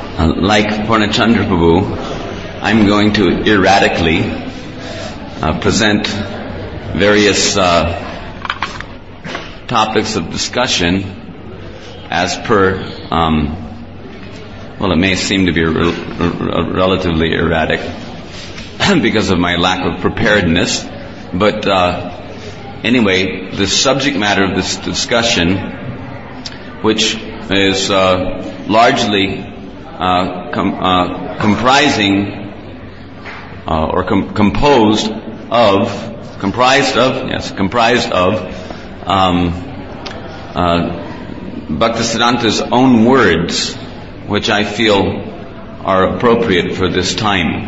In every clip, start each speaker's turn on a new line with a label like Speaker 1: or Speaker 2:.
Speaker 1: Like Purnachandra Prabhu, I'm going to erratically present various topics of discussion as per, it may seem to be relatively erratic because of my lack of preparedness, but anyway, the subject matter of this discussion, which is largely comprised of Bhaktisiddhanta's own words, which I feel are appropriate for this time.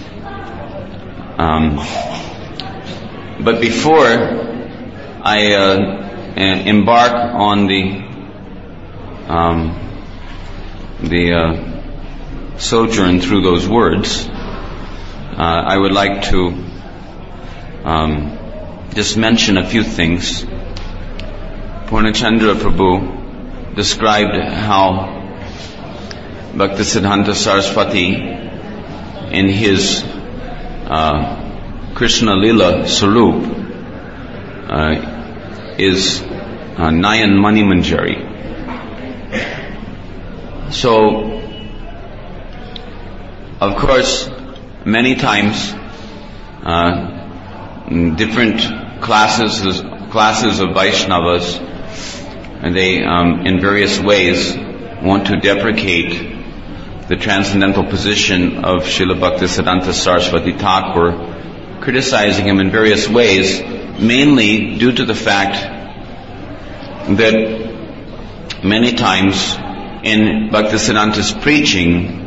Speaker 1: But before I embark on the sojourn through those words, I would like to just mention a few things. Purnachandra Prabhu described how Bhaktisiddhanta Saraswati in his Krishna Lila Sarup is Nayan Mani Manjari. So, of course, many times different classes of Vaishnavas, and they in various ways want to deprecate the transcendental position of Srila Bhaktisiddhanta Saraswati Thakur, criticizing him in various ways, mainly due to the fact that many times in Bhaktisiddhanta's preaching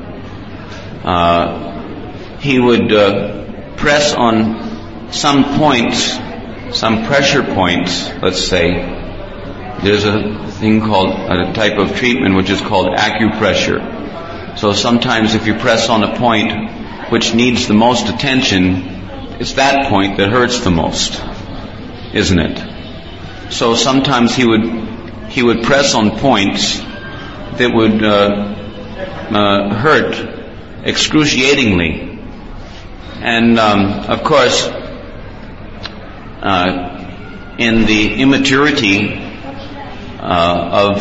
Speaker 1: he would press on some points, some pressure points, let's say. There's a type of treatment which is called acupressure. So sometimes if you press on a point which needs the most attention, it's that point that hurts the most, isn't it? So sometimes he would press on points that would hurt excruciatingly. And of course, in the immaturity of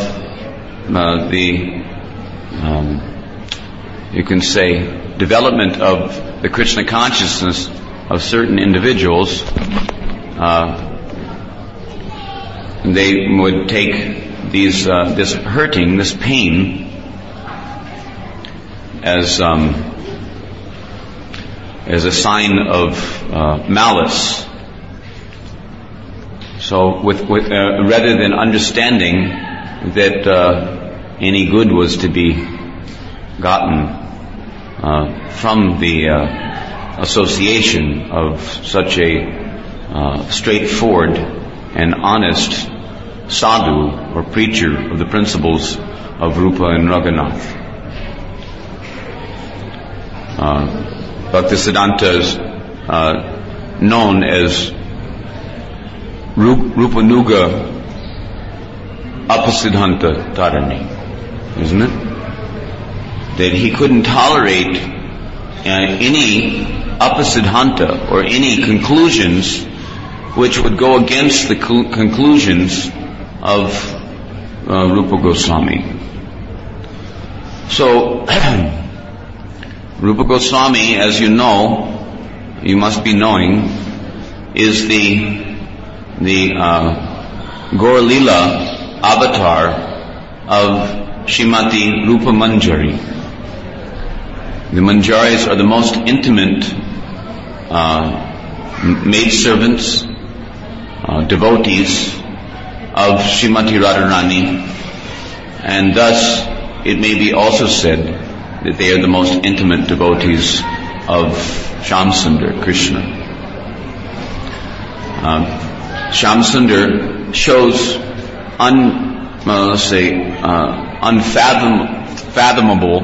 Speaker 1: you can say, development of the Krishna consciousness of certain individuals, they would take this hurting, this pain, as a sign of malice. So, rather than understanding that any good was to be gotten from the association of such a straightforward and honest sadhu or preacher of the principles of Rupa and Raghunath. Bhaktisiddhanta is known as Rupanuga Apasiddhanta Tarani, isn't it? That he couldn't tolerate any Apasiddhanta or any conclusions which would go against the conclusions of Rupa Goswami. So, Rupa Goswami, as you know, you must be knowing, is the Gaur Lila avatar of Srimati Rupa Manjari. The Manjaris are the most intimate maidservants, devotees of Srimati Radharani, and thus it may be also said that they are the most intimate devotees of Shyamsundar, Krishna. Shyamsundar shows unfathomable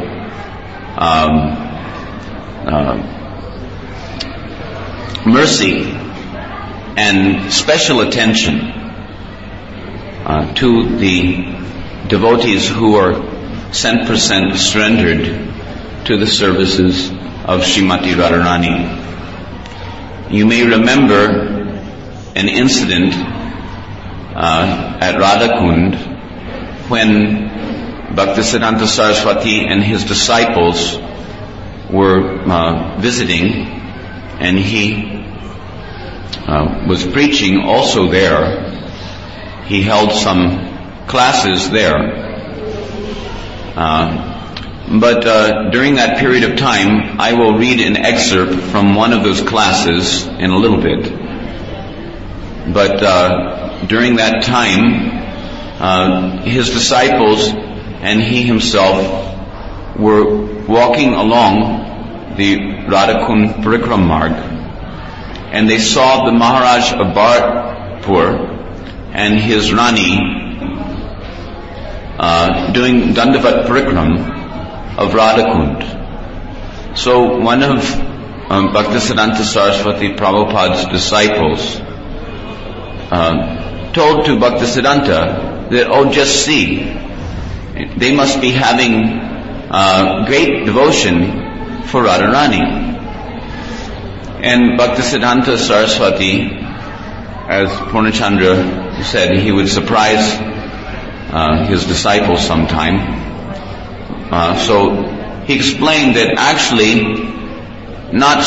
Speaker 1: mercy and special attention to the devotees who are 100% surrendered to the services of Srimati Radharani. You may remember an incident at Radhakund when Bhaktisiddhanta Saraswati and his disciples were visiting, and he was preaching also there. He held some classes there. But during that period of time, I will read an excerpt from one of those classes in a little bit. But during that time, his disciples and he himself were walking along the Radhakund Parikram Marg, and they saw the Maharaj of Bharatpur and his Rani doing Dandavat Parikram of Radhakund. So one of Bhaktisiddhanta Saraswati Prabhupada's disciples told to Bhaktisiddhanta that, oh, just see, they must be having great devotion for Radharani. And Bhaktisiddhanta Saraswati, as Purnachandra said, he would surprise his disciples sometime. So he explained that actually not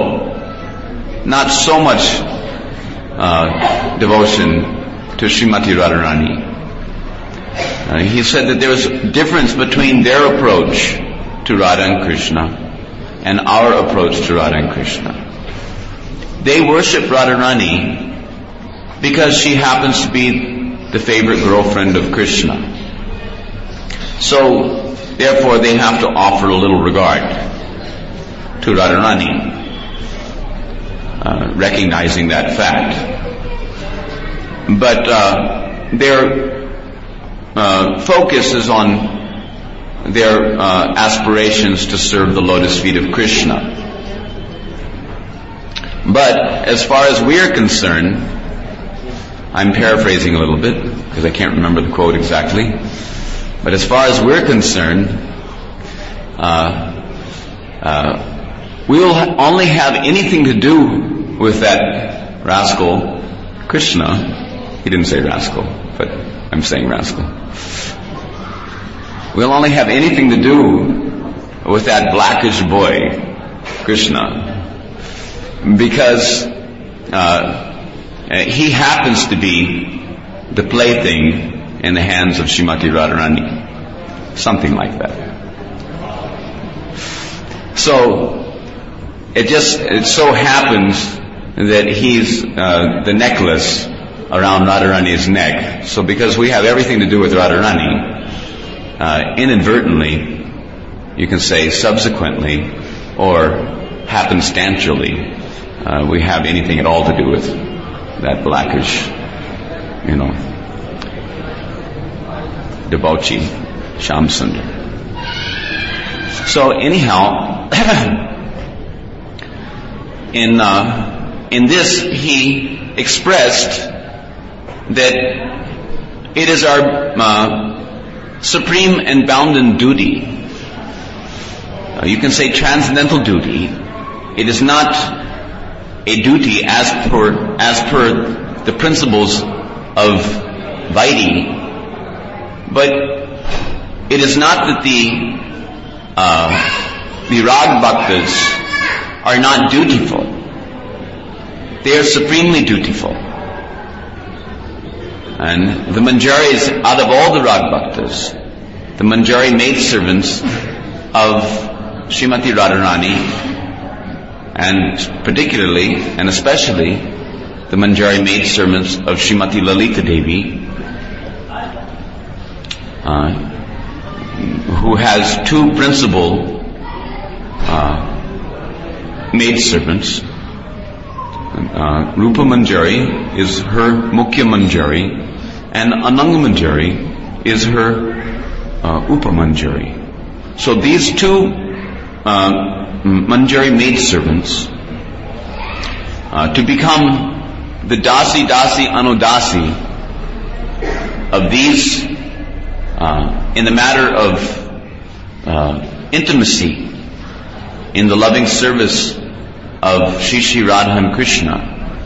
Speaker 1: so much devotion to Srimati Radharani. He said that there was a difference between their approach to Radha and Krishna and our approach to Radha and Krishna. They worship Radharani because she happens to be the favorite girlfriend of Krishna. So, therefore, they have to offer a little regard to Radharani, recognizing that fact. But their focus is on their aspirations to serve the lotus feet of Krishna. But as far as we're concerned, I'm paraphrasing a little bit because I can't remember the quote exactly, but as far as we're concerned, we will only have anything to do with that rascal Krishna. He didn't say rascal, but I'm saying rascal. We'll only have anything to do with that blackish boy, Krishna, because he happens to be the plaything in the hands of Srimati Radharani. Something like that. So, it so happens that he's the necklace around Radharani's neck. So because we have everything to do with Radharani, inadvertently, you can say subsequently, or happenstantially, we have anything at all to do with that blackish, debauchee, Shyam Sundar. So anyhow, in this he expressed that it is our supreme and bounden duty. You can say transcendental duty. It is not a duty as per the principles of Vaidhi, but it is not that the Rag Bhaktas are not dutiful. They are supremely dutiful. And the Manjaris, out of all the Rag Bhaktas, the Manjari maidservants of Srimati Radharani, and particularly and especially the Manjari maidservants of Srimati Lalita Devi, who has two principal maidservants. Rupa Manjari is her Mukhya Manjari, and Ananga Manjari is her Upa Manjari. So these two Manjari maidservants, to become the Dasi Anudasi of these, in the matter of intimacy in the loving service of Shri Shri Radha and Krishna.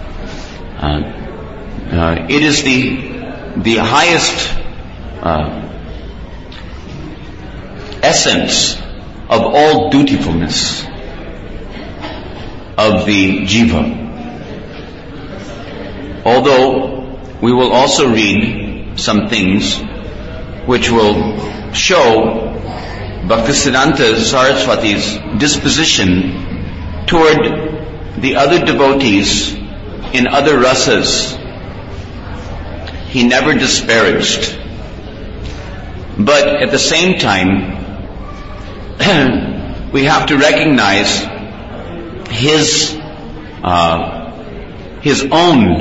Speaker 1: It is the highest essence of all dutifulness of the jiva. Although we will also read some things which will show Bhaktisiddhanta Saraswati's disposition toward the other devotees in other rasas. He never disparaged. But at the same time, we have to recognize his own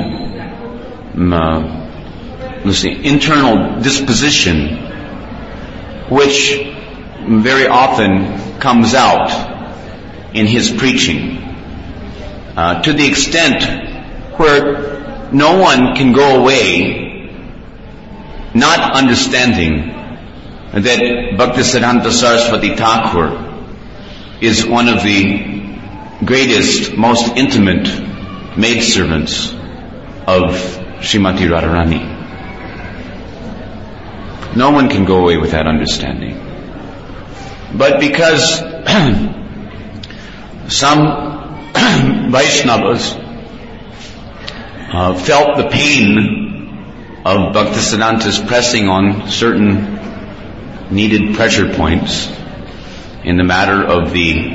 Speaker 1: internal disposition, which very often comes out in his preaching, to the extent where no one can go away not understanding that Bhaktisiddhanta Saraswati Thakur is one of the greatest, most intimate maidservants of Srimati Radharani. No one can go away with that understanding. But because some Vaishnavas felt the pain of Bhaktisiddhanta's pressing on certain needed pressure points in the matter of the,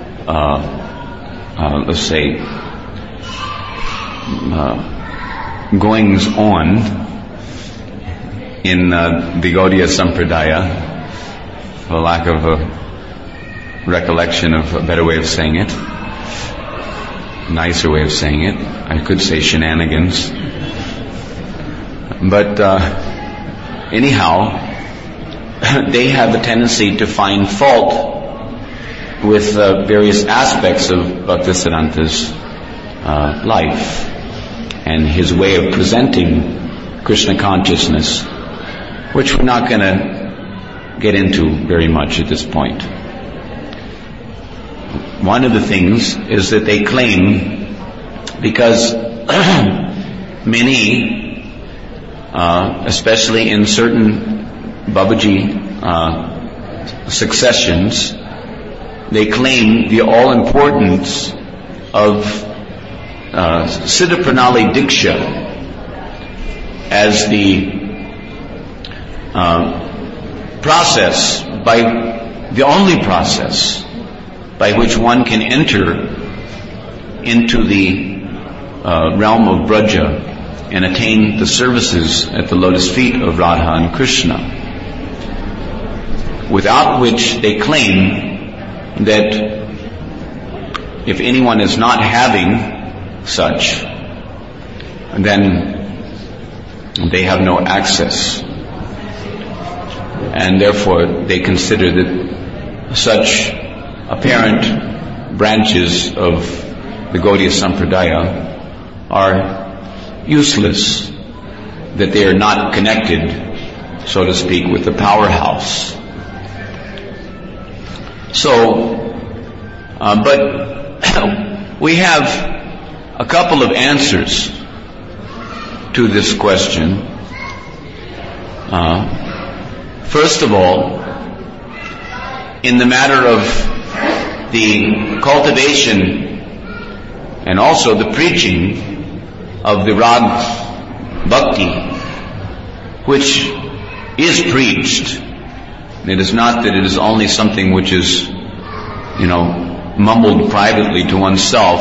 Speaker 1: goings on in the Gaudiya Sampradaya, for lack of a recollection of a better way of saying it, nicer way of saying it, I could say shenanigans. But anyhow, they have a tendency to find fault with various aspects of Bhaktisiddhanta's life and his way of presenting Krishna consciousness, which we're not going to get into very much at this point. One of the things is that they claim, because many, especially in certain Babaji successions, they claim the all-importance of Siddha Pranali Diksha as the process, the only process by which one can enter into the realm of Braja and attain the services at the lotus feet of Radha and Krishna, without which they claim that if anyone is not having such, then they have no access. And therefore they consider that such apparent branches of the Gaudiya Sampradaya are useless, that they are not connected, so to speak, with the powerhouse. So, but we have a couple of answers to this question. First of all, in the matter of the cultivation and also the preaching of the Rag Bhakti, which is preached. It is not that it is only something which is, mumbled privately to oneself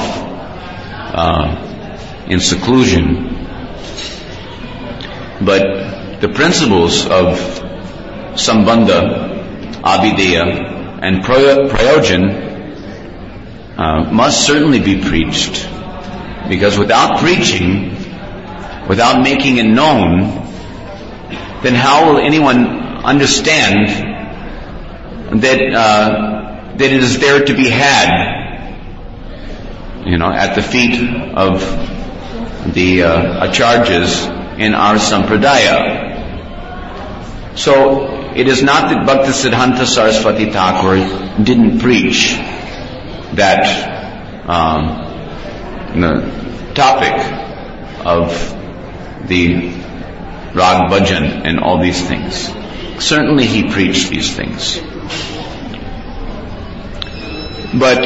Speaker 1: in seclusion. But the principles of Sambandha, Abhideya, and Prayojan must certainly be preached. Because without preaching, without making it known, then how will anyone understand that it is there to be had, at the feet of the acharyas in our sampradaya? So it is not that Bhaktisiddhanta Saraswati Thakur didn't preach. that the topic of the Rag Bhajan and all these things. Certainly he preached these things. But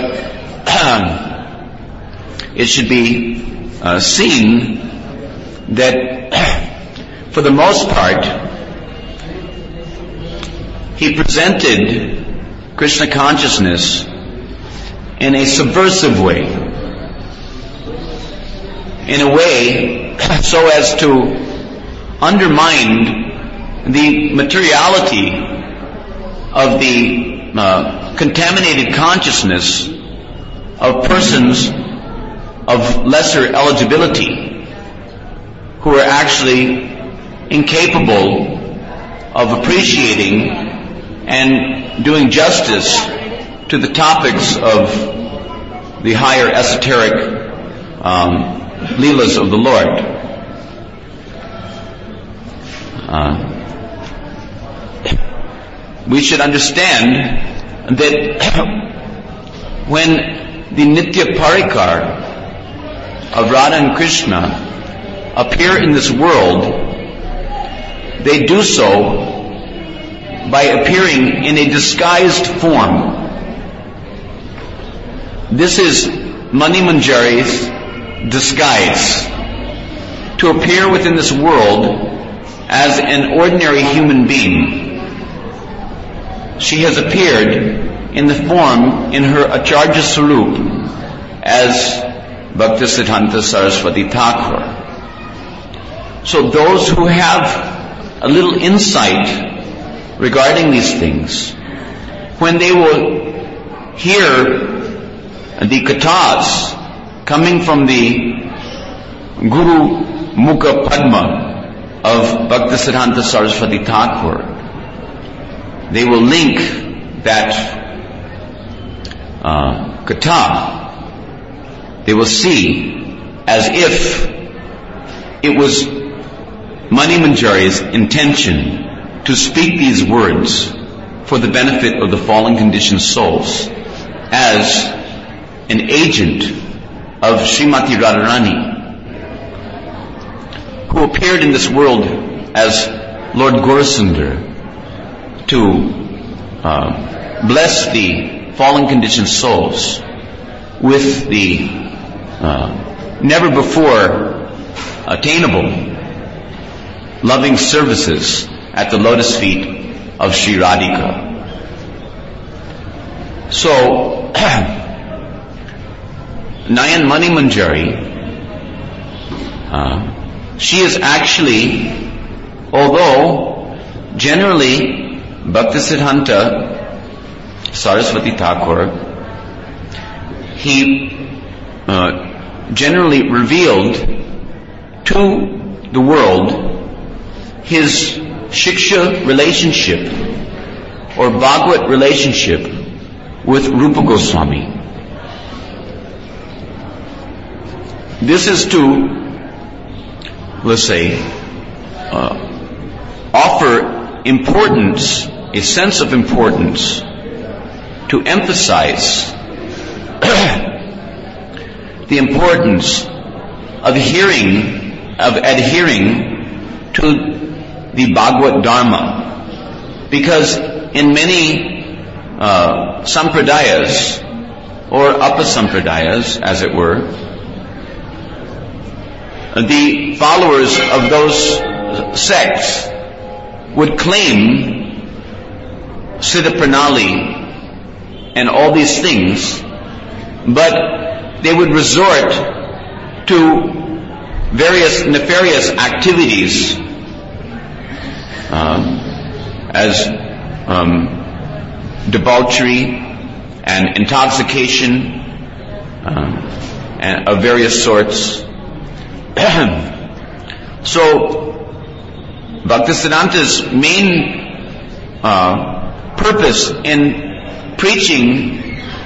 Speaker 1: it should be seen that for the most part he presented Krishna consciousness in a subversive way, in a way so as to undermine the materiality of the contaminated consciousness of persons of lesser eligibility who are actually incapable of appreciating and doing justice to the topics of the higher esoteric leelas of the Lord. We should understand that when the Nitya Parikar of Radha and Krishna appear in this world, they do so by appearing in a disguised form. This is Mani Manjari's disguise, to appear within this world as an ordinary human being. She has appeared in the form in her Acharya Swarup as Bhaktisiddhanta Saraswati Thakur. So those who have a little insight regarding these things, when they will hear the kathas coming from the Guru Mukha Padma of Bhaktisiddhanta Saraswati Thakur, they will link that katha, they will see as if it was Mani Manjari's intention to speak these words for the benefit of the fallen conditioned souls as an agent of Srimati Radharani, who appeared in this world as Lord Gaurasundar to bless the fallen conditioned souls with the never before attainable loving services at the lotus feet of Sri Radhika. So, Nayan Mani Manjari, she is actually, although generally Bhaktisiddhanta Saraswati Thakur, he generally revealed to the world his Shiksha relationship or Bhagavad relationship with Rupa Goswami. This is to, let's say, offer importance, a sense of importance, to emphasize the importance of adhering to the Bhagavad Dharma, because in many sampradayas, or apasampradayas as it were, the followers of those sects would claim Siddha Pranali and all these things, but they would resort to various nefarious activities as debauchery and intoxication and of various sorts. So Bhaktisiddhanta's main purpose in preaching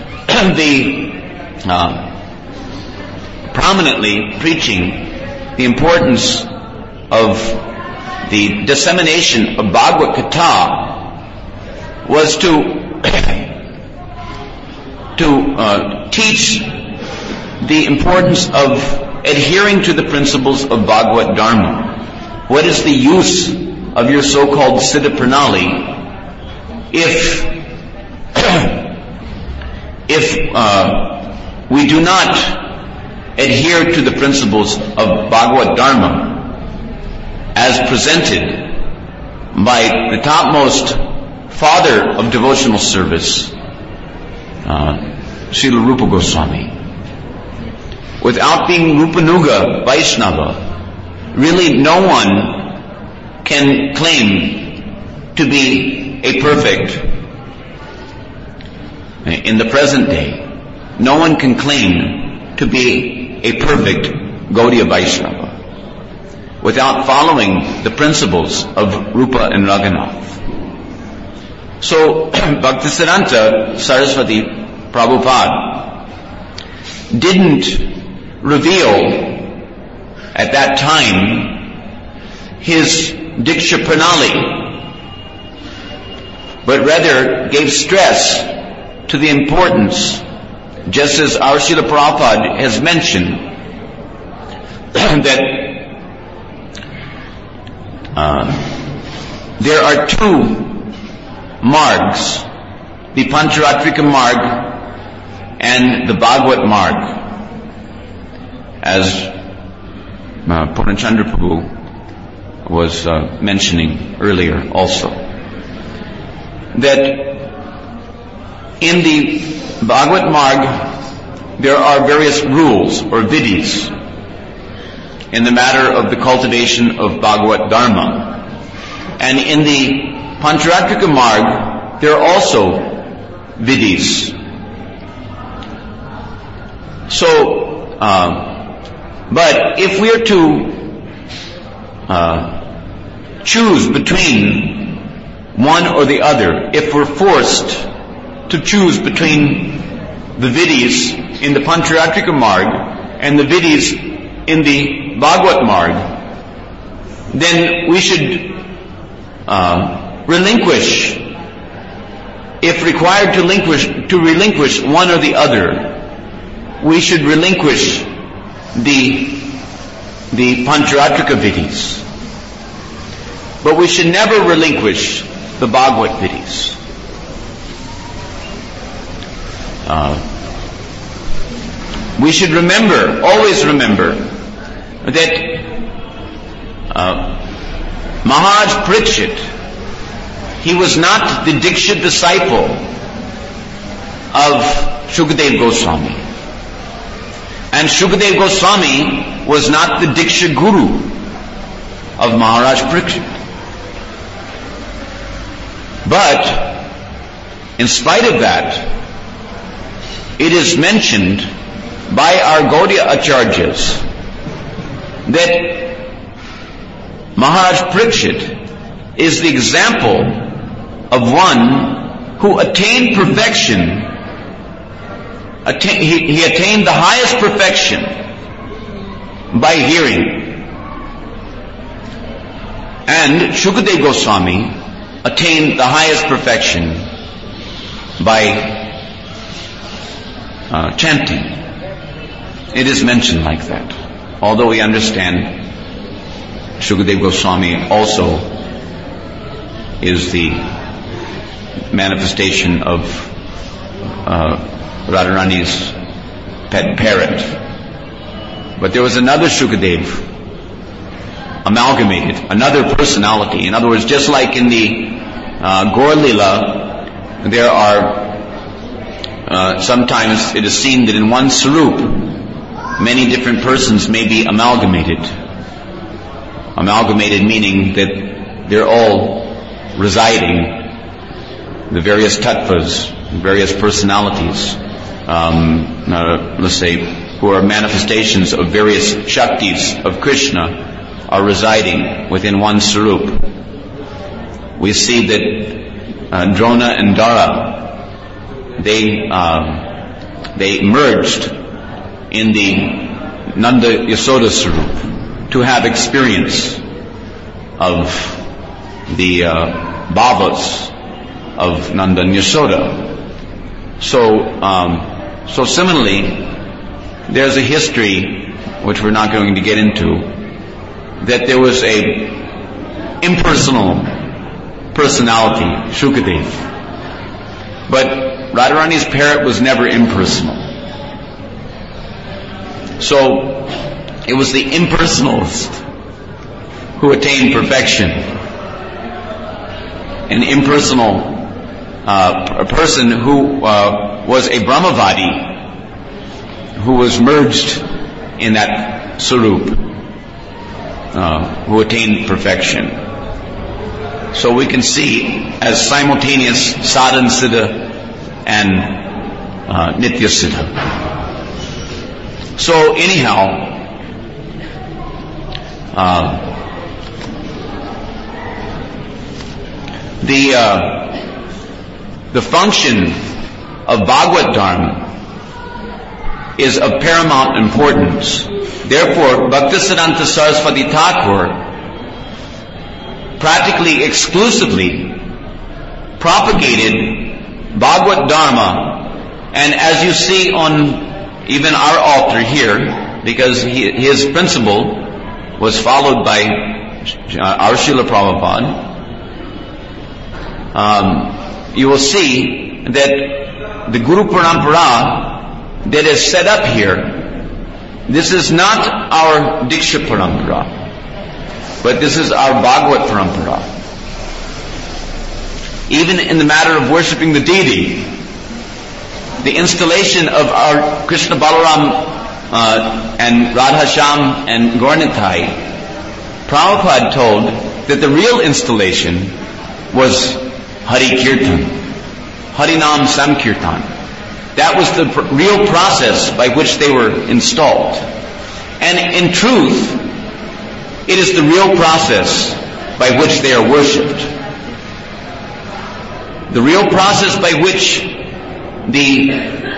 Speaker 1: prominently preaching the importance of the dissemination of Bhagavad Gita was to teach the importance of adhering to the principles of Bhagavad Dharma. What is the use of your so-called Siddha Pranali if we do not adhere to the principles of Bhagavad Dharma as presented by the topmost father of devotional service, Srila Rupa Goswami? Without being Rupanuga Vaishnava, really no one can claim to be a perfect, in the present day, no one can claim to be a perfect Gaudiya Vaishnava without following the principles of Rupa and Raghunath. So, Bhaktisiddhanta Saraswati Prabhupada didn't reveal at that time his Diksha Pranali, but rather gave stress to the importance, just as our Srila Prabhupada has mentioned, that there are two margs, the Pancharatrika Marg and the Bhagavad Marg, as Purnachandra Prabhu was mentioning earlier also. That in the Bhagavad Marg there are various rules or vidhis in the matter of the cultivation of Bhagavad Dharma. And in the Pancharatrika Marg there are also vidhis. So, but if we are to choose between one or the other, if we're forced to choose between the vidhis in the Pancharatrika Marg and the vidhis in the Bhagavad Marg, then we should relinquish, if required to relinquish one or the other, we should relinquish the Pancharatrika vidhis. But we should never relinquish the Bhagavad vidhis. We should remember, always remember, that Maharaj Parikshit, he was not the Diksha disciple of Shukadev Goswami. And Shukadev Goswami was not the Diksha Guru of Maharaj Parikshit. But, in spite of that, it is mentioned by our Gaudiya Acharyas that Maharaj Parikshit is the example of one who attained perfection. He attained the highest perfection by hearing. And Shukadev Goswami attained the highest perfection by chanting. It is mentioned like that. Although we understand Shukadev Goswami also is the manifestation of Radharani's pet parrot. But there was another Shukadev amalgamated, another personality. In other words, just like in the Gaur Lila, there are sometimes it is seen that in one Sarup many different persons may be amalgamated. Amalgamated meaning that they're all residing, the various tattvas, various personalities, let's say, who are manifestations of various Shaktis of Krishna, are residing within one Sarup. We see that Drona and Dara, they merged in the Nanda Yasoda Sarup to have experience of the bhavas of Nanda and Yasoda. So So similarly, there's a history, which we're not going to get into, that there was a impersonal personality, Shukadev. But Radharani's parrot was never impersonal. So it was the impersonalist who attained perfection. An impersonal a person who was a Brahmavadi, who was merged in that Sarup, who attained perfection. So we can see as simultaneous Sadhan Siddha and Nitya Siddha. So anyhow, the function of Bhagavad Dharma is of paramount importance. Therefore, Bhaktisiddhanta Saraswati Thakur practically exclusively propagated Bhagavad Dharma, and as you see on even our altar here, because his principle was followed by our Srila Prabhupada, you will see that the Guru Parampara that is set up here, this is not our Diksha Parampara, but this is our Bhagavad Parampara. Even in the matter of worshipping the deity, the installation of our Krishna Balaram and Radha Shyam and Gaurnitai, Prabhupada told that the real installation was Hari Kirtan, Harinam Samkirtan. That was the real process by which they were installed. And in truth, it is the real process by which they are worshipped. The real process by which the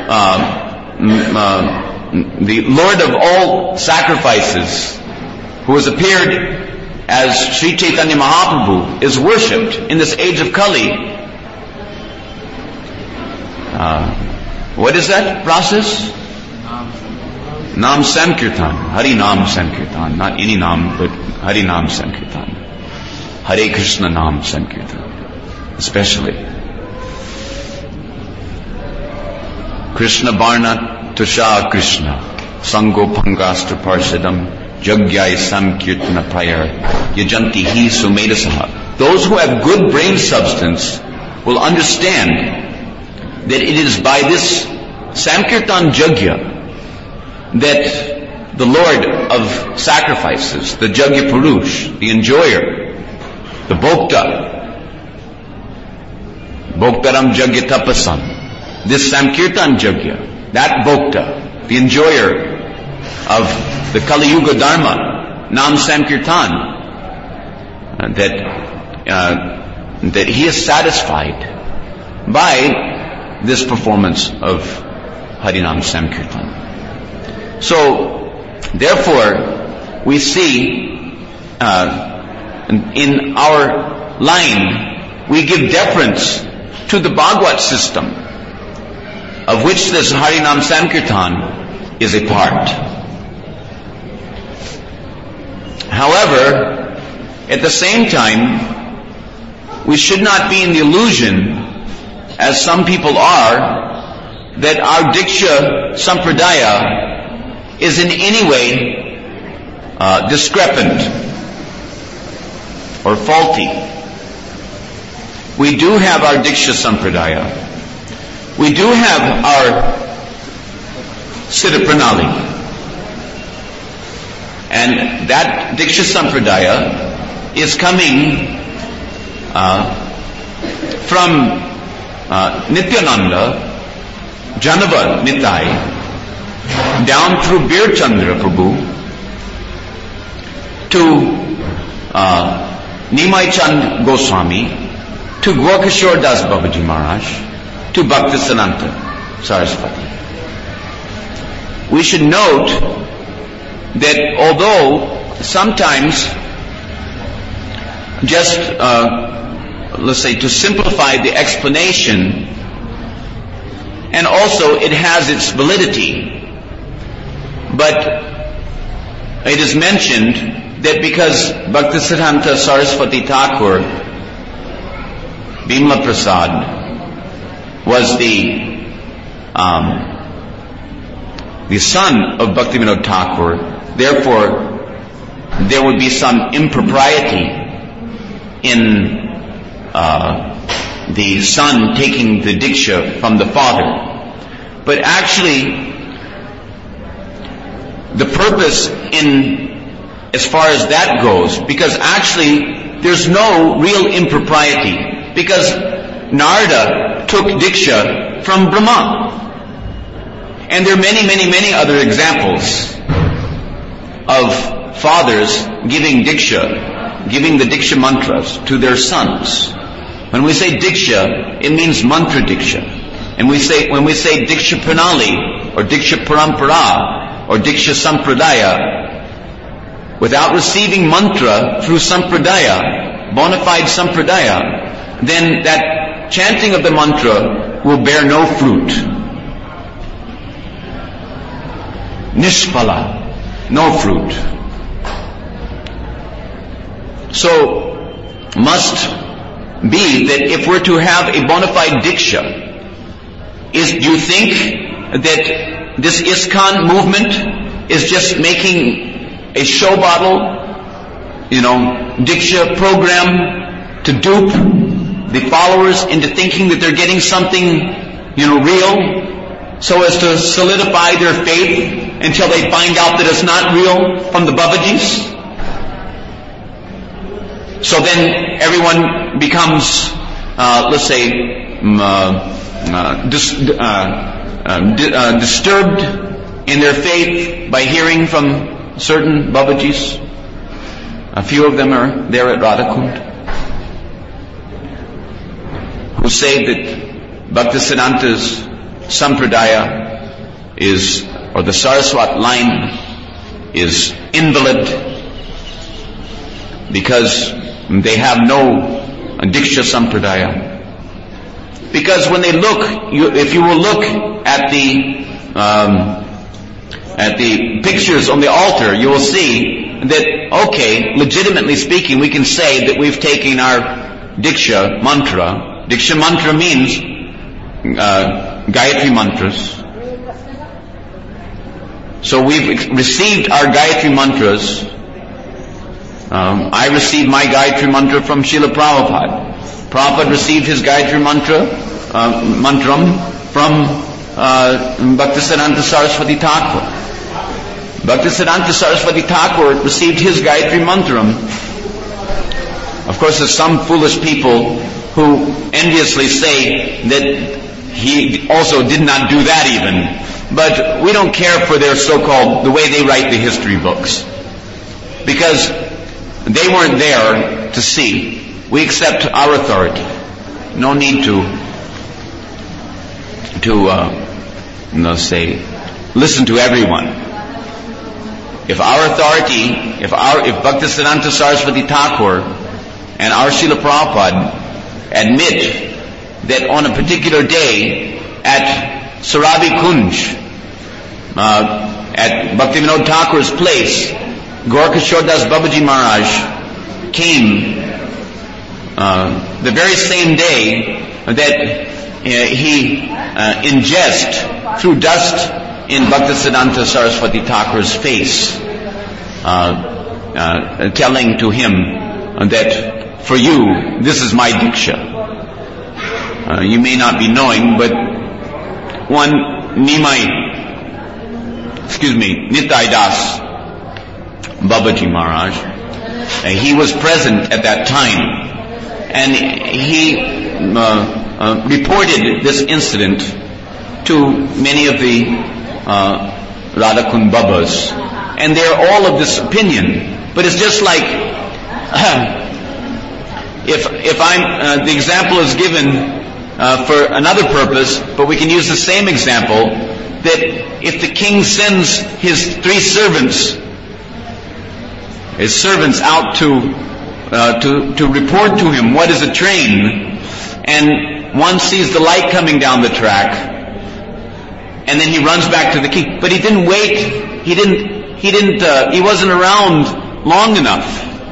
Speaker 1: Lord of all sacrifices, who has appeared as Sri Chaitanya Mahaprabhu, is worshipped in this age of Kali. What is that process? Nam Sankirtan, Hari Nam Sankirtan, not any Nam, but Hari Nam Sankirtan, Hare Krishna Nam Sankirtan, especially. Krishna Barna Tusha Krishna, Sango Pangastra Parshadam, Jagyai Samkirtana Prayar, Yajanti Hi Sumedasaha. Those who have good brain substance will understand that it is by this Sankirtan Jagya that the Lord of sacrifices, the Jagya Purush, the enjoyer, the Bhokta, Bhoktaram Jagya Tapasam, this Sankirtan Jagya, that Bhokta, the enjoyer of the Kali Yuga Dharma, Nam Sankirtan, that he is satisfied by this performance of Harinam Sankirtan. So, therefore, we see in our line, we give deference to the Bhagavad system, of which this Harinam Sankirtan is a part. However, at the same time, we should not be in the illusion, as some people are, that our Diksha Sampradaya is in any way discrepant or faulty. We do have our Diksha Sampradaya. We do have our Siddha Pranali. And that Diksha Sampradaya is coming from Nityananda, Janava Nitai, down through Bir Chandra Prabhu to Nimai Chand Goswami, to Gokishore Das Babaji Maharaj, to Bhaktisiddhanta Saraswati. We should note that although sometimes just let's say to simplify the explanation, and also it has its validity. But it is mentioned that because Bhaktisiddhanta Saraswati Thakur, Bimla Prasad, was the son of Bhaktivinoda Thakur, therefore there would be some impropriety in the son taking the Diksha from the father. But actually, the purpose as far as that goes, because actually there's no real impropriety, because Narada took Diksha from Brahma. And there are many, many, many other examples of fathers giving Diksha, giving the Diksha mantras to their sons. When we say Diksha, it means mantra Diksha. And when we say Diksha Pranali, or Diksha Parampara, or Diksha Sampradaya, without receiving mantra through Sampradaya, bona fide Sampradaya, then that chanting of the mantra will bear no fruit. Nishpala, no fruit. So, must be that if we're to have a bona fide Diksha, do you think that this ISKCON movement is just making a show bottle, Diksha program to dupe the followers into thinking that they're getting something, real, so as to solidify their faith until they find out that it's not real from the Babajis? So then everyone becomes, disturbed in their faith by hearing from certain Babajis. A few of them are there at Radhakund, who say that Bhaktisiddhanta's Sampradaya or the Saraswat line is invalid because they have no Diksha Sampradaya. Because when they look, if you will look at the pictures on the altar, you will see that, okay, legitimately speaking, we can say that we've taken our Diksha mantra. Diksha mantra means Gayatri mantras. So we've received our Gayatri mantras. I received my Gayatri mantra from Srila Prabhupada. Prabhupada received his Gayatri mantram from Bhaktisiddhanta Saraswati Thakur. Bhaktisiddhanta Saraswati Thakur received his Gayatri mantram. Of course, there's some foolish people who enviously say that he also did not do that even. But we don't care for their the way they write the history books. Because they weren't there to see. We accept our authority. No need to listen to everyone. If our authority, if Bhaktisiddhanta Saraswati Thakur and our Srila Prabhupada admit that on a particular day at Sarabi Kunj, at Bhaktivinoda Thakur's place, Gaurkishore Das Babaji Maharaj came the very same day that he threw dust in Bhaktisiddhanta Saraswati Thakur's face, telling to him that for you, this is my Diksha. You may not be knowing, but one Nitai Das Babaji Maharaj, he was present at that time, and he reported this incident to many of the Radhakund Babas, and they're all of this opinion. But it's just like if I'm the example is given for another purpose, but we can use the same example, that if the king sends his 3 servants out to report to him what is a train, and one sees the light coming down the track, and then he runs back to the king. But he didn't wait. He wasn't around long enough,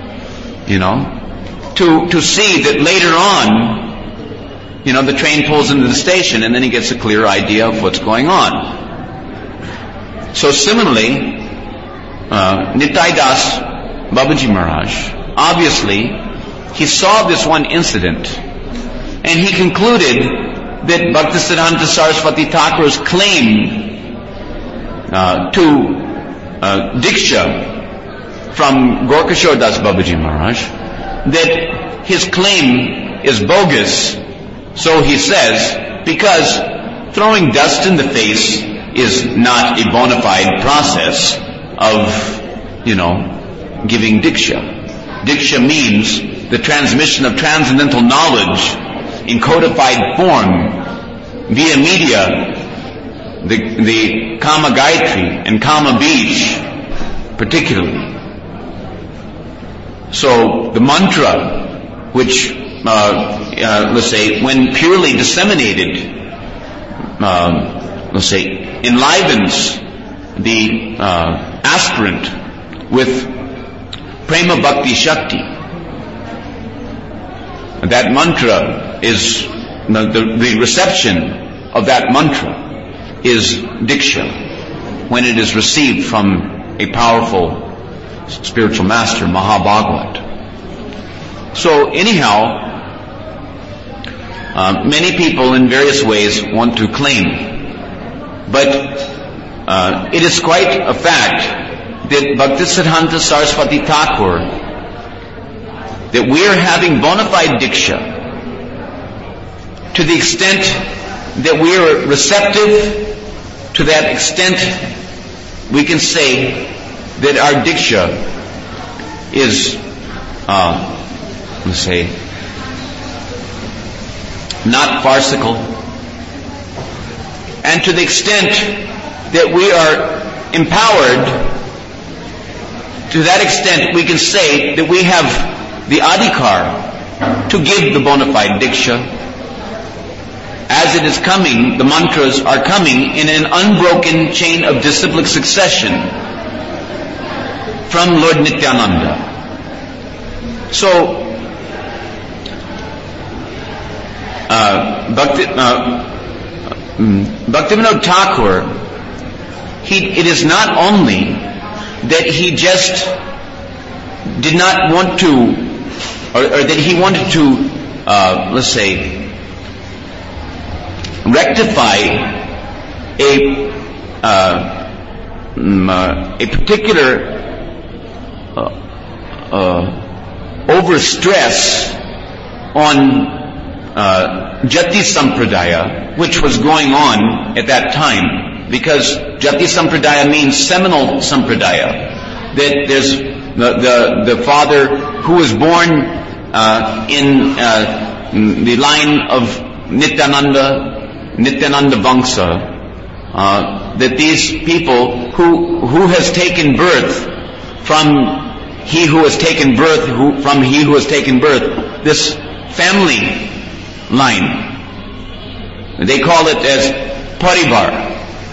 Speaker 1: to see that later on, the train pulls into the station, and then he gets a clear idea of what's going on. So similarly, Nitai Das Babaji Maharaj, obviously, he saw this one incident, and he concluded that Bhaktisiddhanta Saraswati Thakur's claim to Diksha from Gorkashore Das Babaji Maharaj, that his claim is bogus, so he says, because throwing dust in the face is not a bona fide process of, giving Diksha. Diksha means the transmission of transcendental knowledge in codified form via media, the Kama Gayatri and Kama Bij particularly. So the mantra, which, let's say, when purely disseminated, let's say, enlivens the aspirant with Prema Bhakti Shakti. That mantra is, the reception of that mantra is Diksha, when it is received from a powerful spiritual master, Mahabhagavat. So anyhow, many people in various ways want to claim, but it is quite a fact that Bhaktisiddhanta Saraswati Thakur, that we are having bona fide Diksha to the extent that we are receptive. To that extent, we can say that our Diksha is, let's say, not farcical. And to the extent that we are empowered, to that extent we can say that we have the adhikar to give the bona fide Diksha. As it is coming, the mantras are coming in an unbroken chain of disciplic succession from Lord Nityananda. So, Bhaktivinoda Thakur, it is not only that he just did not want to, or that he wanted to, let's say, rectify a particular overstress on Jati Sampradaya, which was going on at that time, because Jati Sampradaya means seminal Sampradaya, that there's the father who was born in the line of Nityananda Vangsa, that these people who has taken birth from he who has taken birth, from he who has taken birth, this family line. They call it as parivar.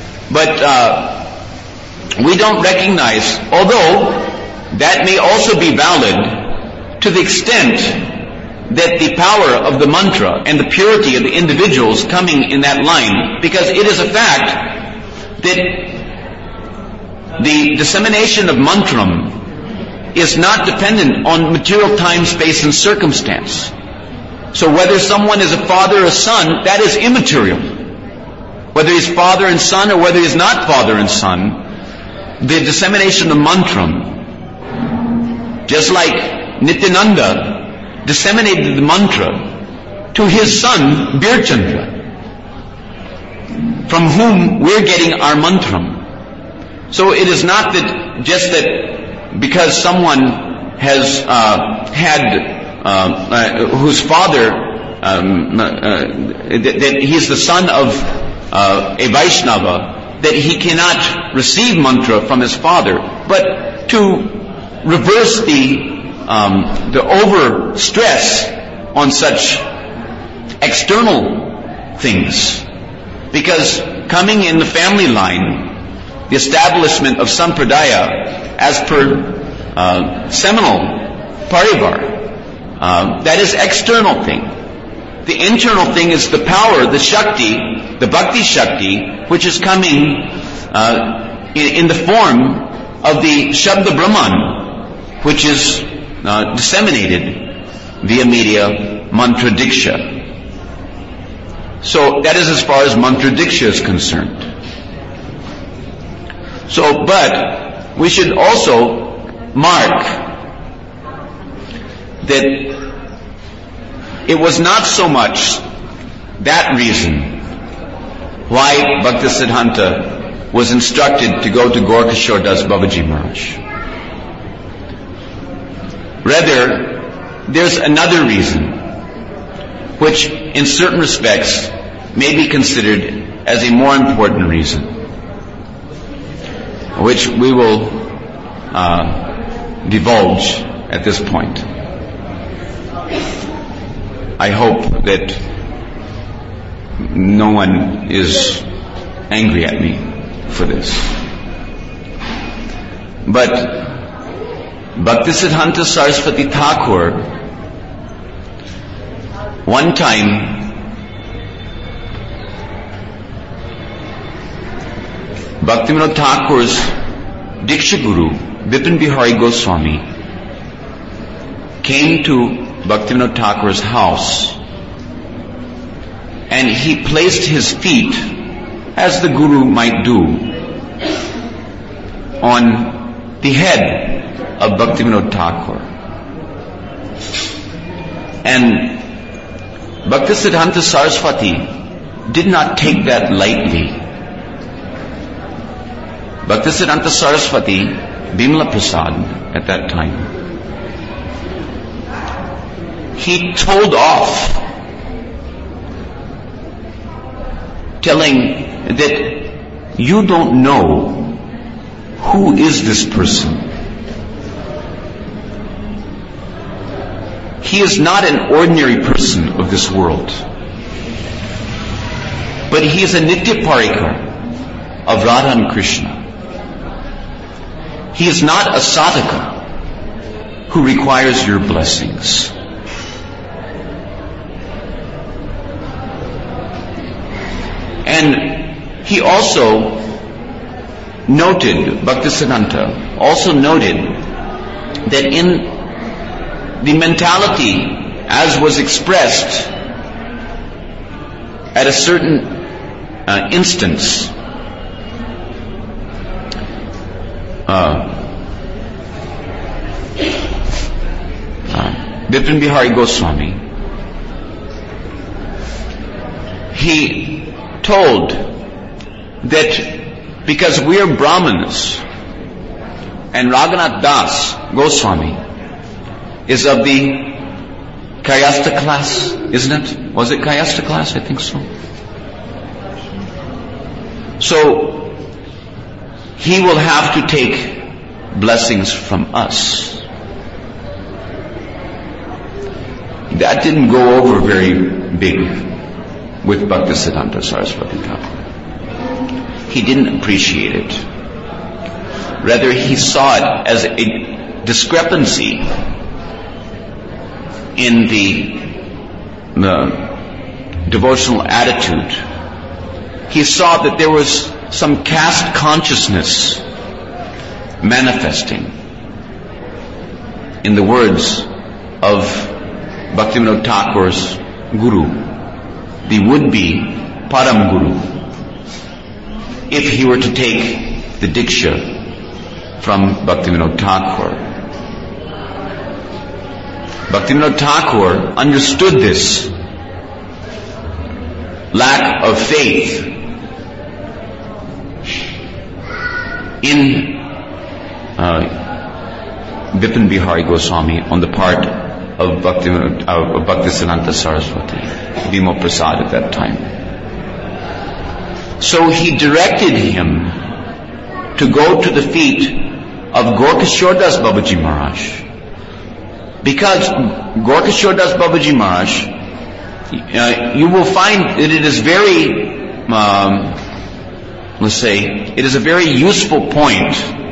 Speaker 1: But we don't recognize, although that may also be valid to the extent that the power of the mantra and the purity of the individuals coming in that line, because it is a fact that the dissemination of mantram is not dependent on material time, space, and circumstance. So whether someone is a father or son, that is immaterial. Whether he's father and son or whether he's not father and son, the dissemination of mantram, just like Nityananda disseminated the mantra to his son Birchandra, from whom we're getting our mantram. So it is not that just that because someone has whose father that he's the son of a Vaishnava, that he cannot receive mantra from his father, but to reverse the over stress on such external things, because coming in the family line, the establishment of Sampradaya as per seminal parivar. That is external thing. The internal thing is the power, the Shakti, the Bhakti Shakti, which is coming in the form of the Shabda Brahman, which is disseminated via media Mantra Diksha. So that is as far as Mantra Diksha is concerned. So, but we should also mark that it was not so much that reason why Bhaktisiddhanta was instructed to go to Gorkashore Das Babaji Maharaj. Rather, there's another reason, which in certain respects may be considered as a more important reason, which we will divulge at this point. I hope that no one is angry at me for this. But Bhaktisiddhanta Saraswati Thakur, one time, Bhaktivinoda Thakur's Diksha Guru, Bipin Bihari Goswami, came to Bhaktivinoda Thakur's house, and he placed his feet, as the Guru might do, on the head of Bhaktivinoda Thakur. And Bhaktisiddhanta Saraswati did not take that lightly. Bhaktisiddhanta Saraswati, Bimala Prasad at that time, he told off, telling that you don't know who is this person. He is not an ordinary person of this world, but he is a Nitya Parikar of Radha and Krishna. He is not a sadhaka who requires your blessings. And he also noted, Bhaktisiddhanta also noted, that in the mentality as was expressed at a certain instance, Bipin Bihari Goswami, he told that because we are Brahmanas and Raghunath Das Goswami is of the Kayastha class, isn't it? Was it Kayastha class? I think so. So he will have to take blessings from us. That didn't go over very big with Bhaktisiddhanta Saraswati Thakur. He didn't appreciate it. Rather, he saw it as a discrepancy in the devotional attitude. He saw that there was some caste consciousness manifesting in the words of Bhaktivinoda Thakur's Guru, the would-be Param Guru, if he were to take the Diksha from Bhaktivinoda Thakur. Bhaktivinoda Thakur understood this lack of faith in Bipin Bihari Goswami on the part of Bhaktisiddhanta Saraswati, Bimala Prasad at that time. So he directed him to go to the feet of Gorkashore Das Babaji Maharaj. Because Gorkashore Das Babaji Maharaj, you will find that it is very let's say, it is a very useful point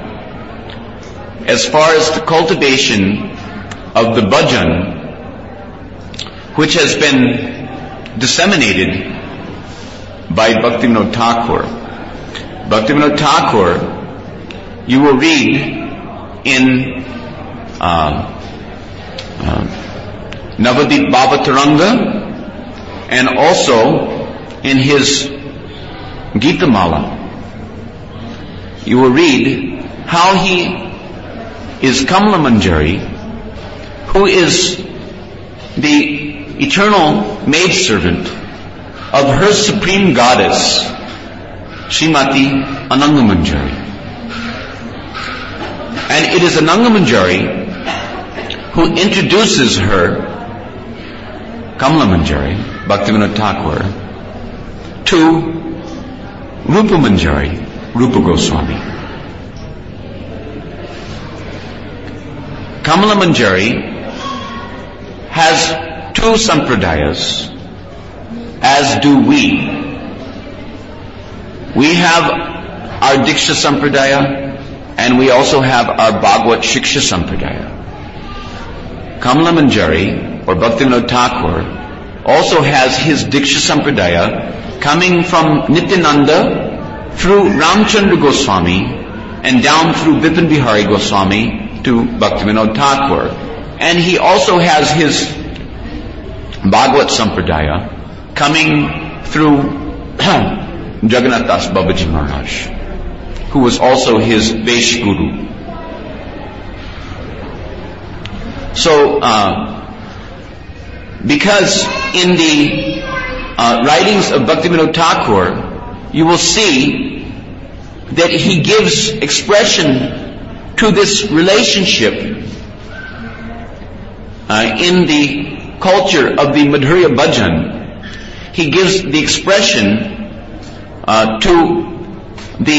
Speaker 1: as far as the cultivation of the bhajan, which has been disseminated by Bhaktivinoda Thakur. Bhaktivinoda Thakur, you will read in Navadip Bhavataranga and also in his Gitamala. You will read how he is Kamala Manjari, who is the eternal maidservant of her supreme goddess, Srimati Ananga Manjari. And it is Ananga Manjari who introduces her, Kamala Manjari, Bhaktivinoda Thakur, to Rupa Manjari, Rupa Goswami. Kamala Manjari has two sampradayas, as do we. We have our Diksha Sampradaya, and we also have our Bhagavad Shiksha Sampradaya. Kamala Manjari, or Bhaktivinoda Thakur, also has his Diksha Sampradaya coming from Nityananda through Ramchandra Goswami and down through Bipin Bihari Goswami to Bhaktivinoda Thakur. And he also has his Bhagavad Sampradaya coming through Jagannath Das Babaji Maharaj, who was also his Vaish Guru. So, because in the writings of Bhaktivinoda Thakur, you will see that he gives expression to this relationship in the culture of the Madhurya Bhajan. He gives the expression to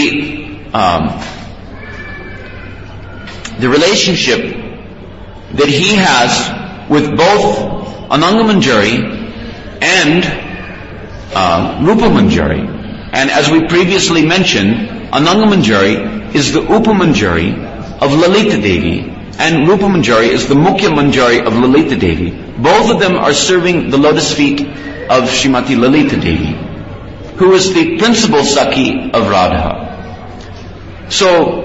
Speaker 1: the relationship that he has with both Ananga Manjari and Rupa Manjari. And as we previously mentioned, Ananga Manjari is the Upa Manjari of Lalita Devi, and Rupa Manjari is the Mukhya Manjari of Lalita Devi. Both of them are serving the lotus feet of Srimati Lalita Devi, who is the principal Sakhi of Radha. So,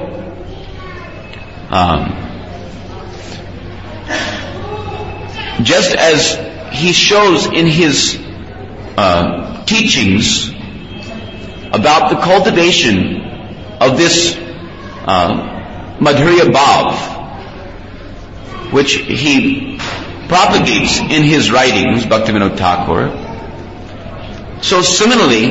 Speaker 1: just as he shows in his teachings about the cultivation of this Madhurya Bhav, which he propagates in his writings, Bhaktivinoda Thakur. So similarly,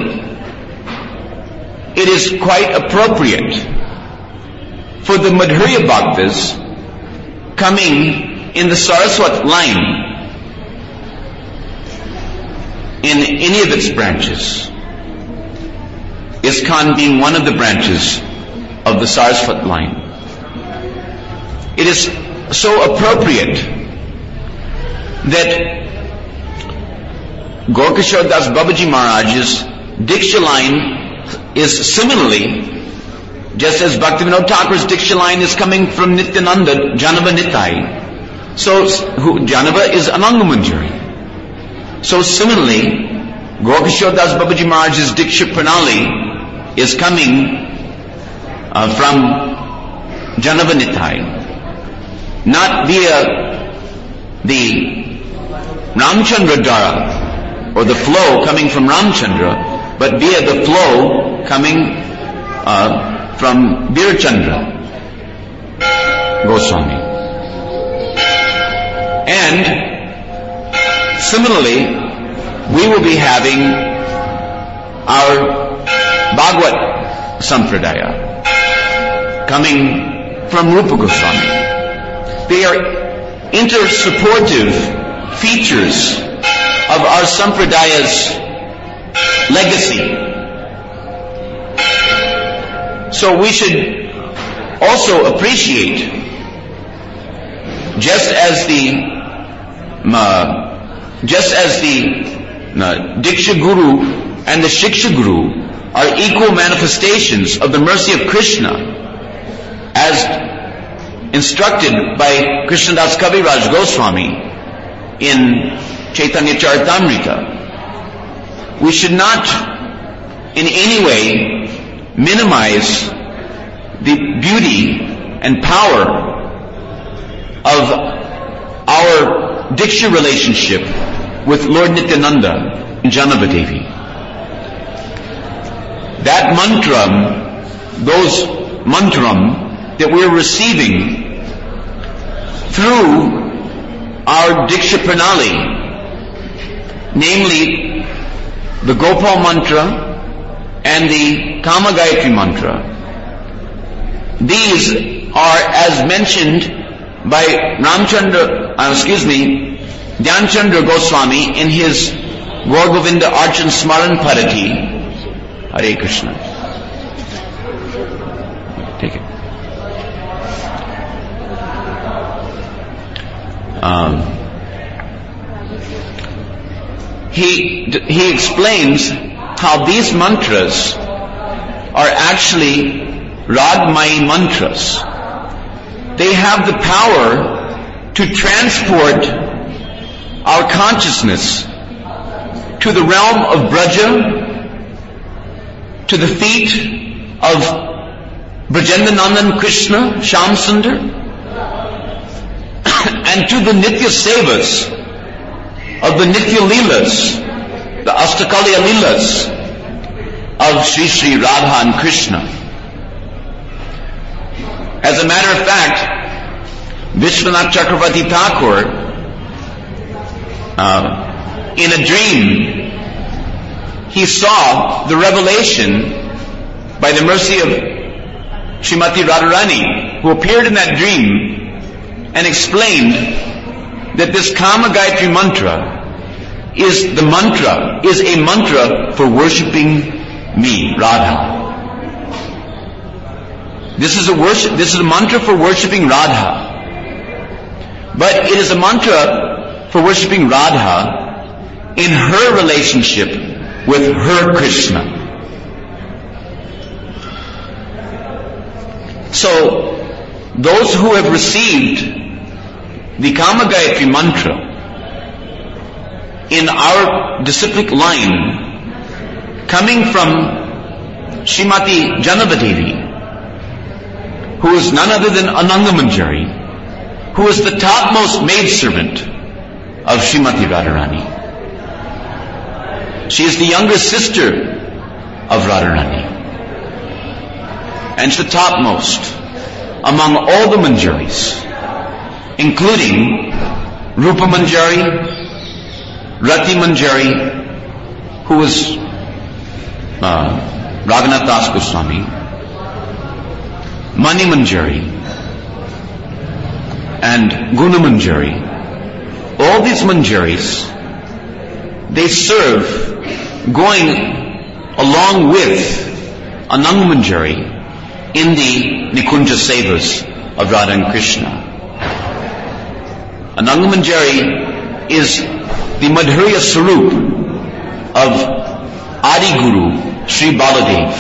Speaker 1: it is quite appropriate for the Madhurya Bhaktas coming in the Saraswat line, in any of its branches, ISKCON being one of the branches of the Saraswat line. It is so appropriate that Gaurkishore Das Babaji Maharaj's Diksha line is similarly, just as Bhaktivinoda Thakur's Diksha line is coming from Nityananda, Janava Nitai. So, Janava is Ananga Manjari. So similarly, Gaurkishore Das Babaji Maharaj's Diksha Pranali is coming from Janava Nitai. Not via the Ramchandra Dhara, or the flow coming from Ramchandra, but via the flow coming from Virachandra Goswami. And similarly, we will be having our Bhagavad Sampradaya coming from Rupa Goswami. They are inter-supportive features of our Sampradaya's legacy. So we should also appreciate, just as the Diksha Guru and the Shiksha Guru are equal manifestations of the mercy of Krishna, as instructed by Krishnadas Kaviraj Goswami in Chaitanya Charitamrita. We should not in any way minimize the beauty and power of our Diksha relationship with Lord Nityananda and Janavadevi. That mantram, those mantram that we're receiving through our Diksha Pranali, namely the Gopal mantra and the Kama Gayatri mantra, these are, as mentioned by Dhyanchandra Goswami in his Gaur Govinda Archan Smaran Parati. Hare Krishna. Take it. He explains how these mantras are actually Ragmayi mantras. They have the power to transport our consciousness to the realm of Braja, to the feet of Brajendanandan Krishna, Shyam Sundar, and to the Nitya Sevas of the Nitya Leelas, the Astakalya Leelas of Sri Sri Radha and Krishna. As a matter of fact, Vishwanath Chakravarti Thakur, in a dream, he saw the revelation by the mercy of Srimati Radharani, who appeared in that dream and explained that this Kama Gayatri mantra is a mantra for worshipping me, Radha. This is a mantra for worshipping Radha. But it is a mantra for worshipping Radha in her relationship with her Krishna. So, those who have received the Kama Gayatri mantra in our disciplic line, coming from Srimati Janavadevi, who is none other than Ananga Manjari, who is the topmost maidservant of Srimati Radharani. She is the younger sister of Radharani, and she's the topmost among all the Manjaris, including Rupa Manjari, Rati Manjari, who was Raghunath Das Goswami, Mani Manjari, and Guna Manjari. All these Manjaris, they serve going along with Ananga Manjari in the Nikunja Sevas of Radha and Krishna. Ananga Manjari is the Madhurya Sarup of Adi Guru, Sri Baladev.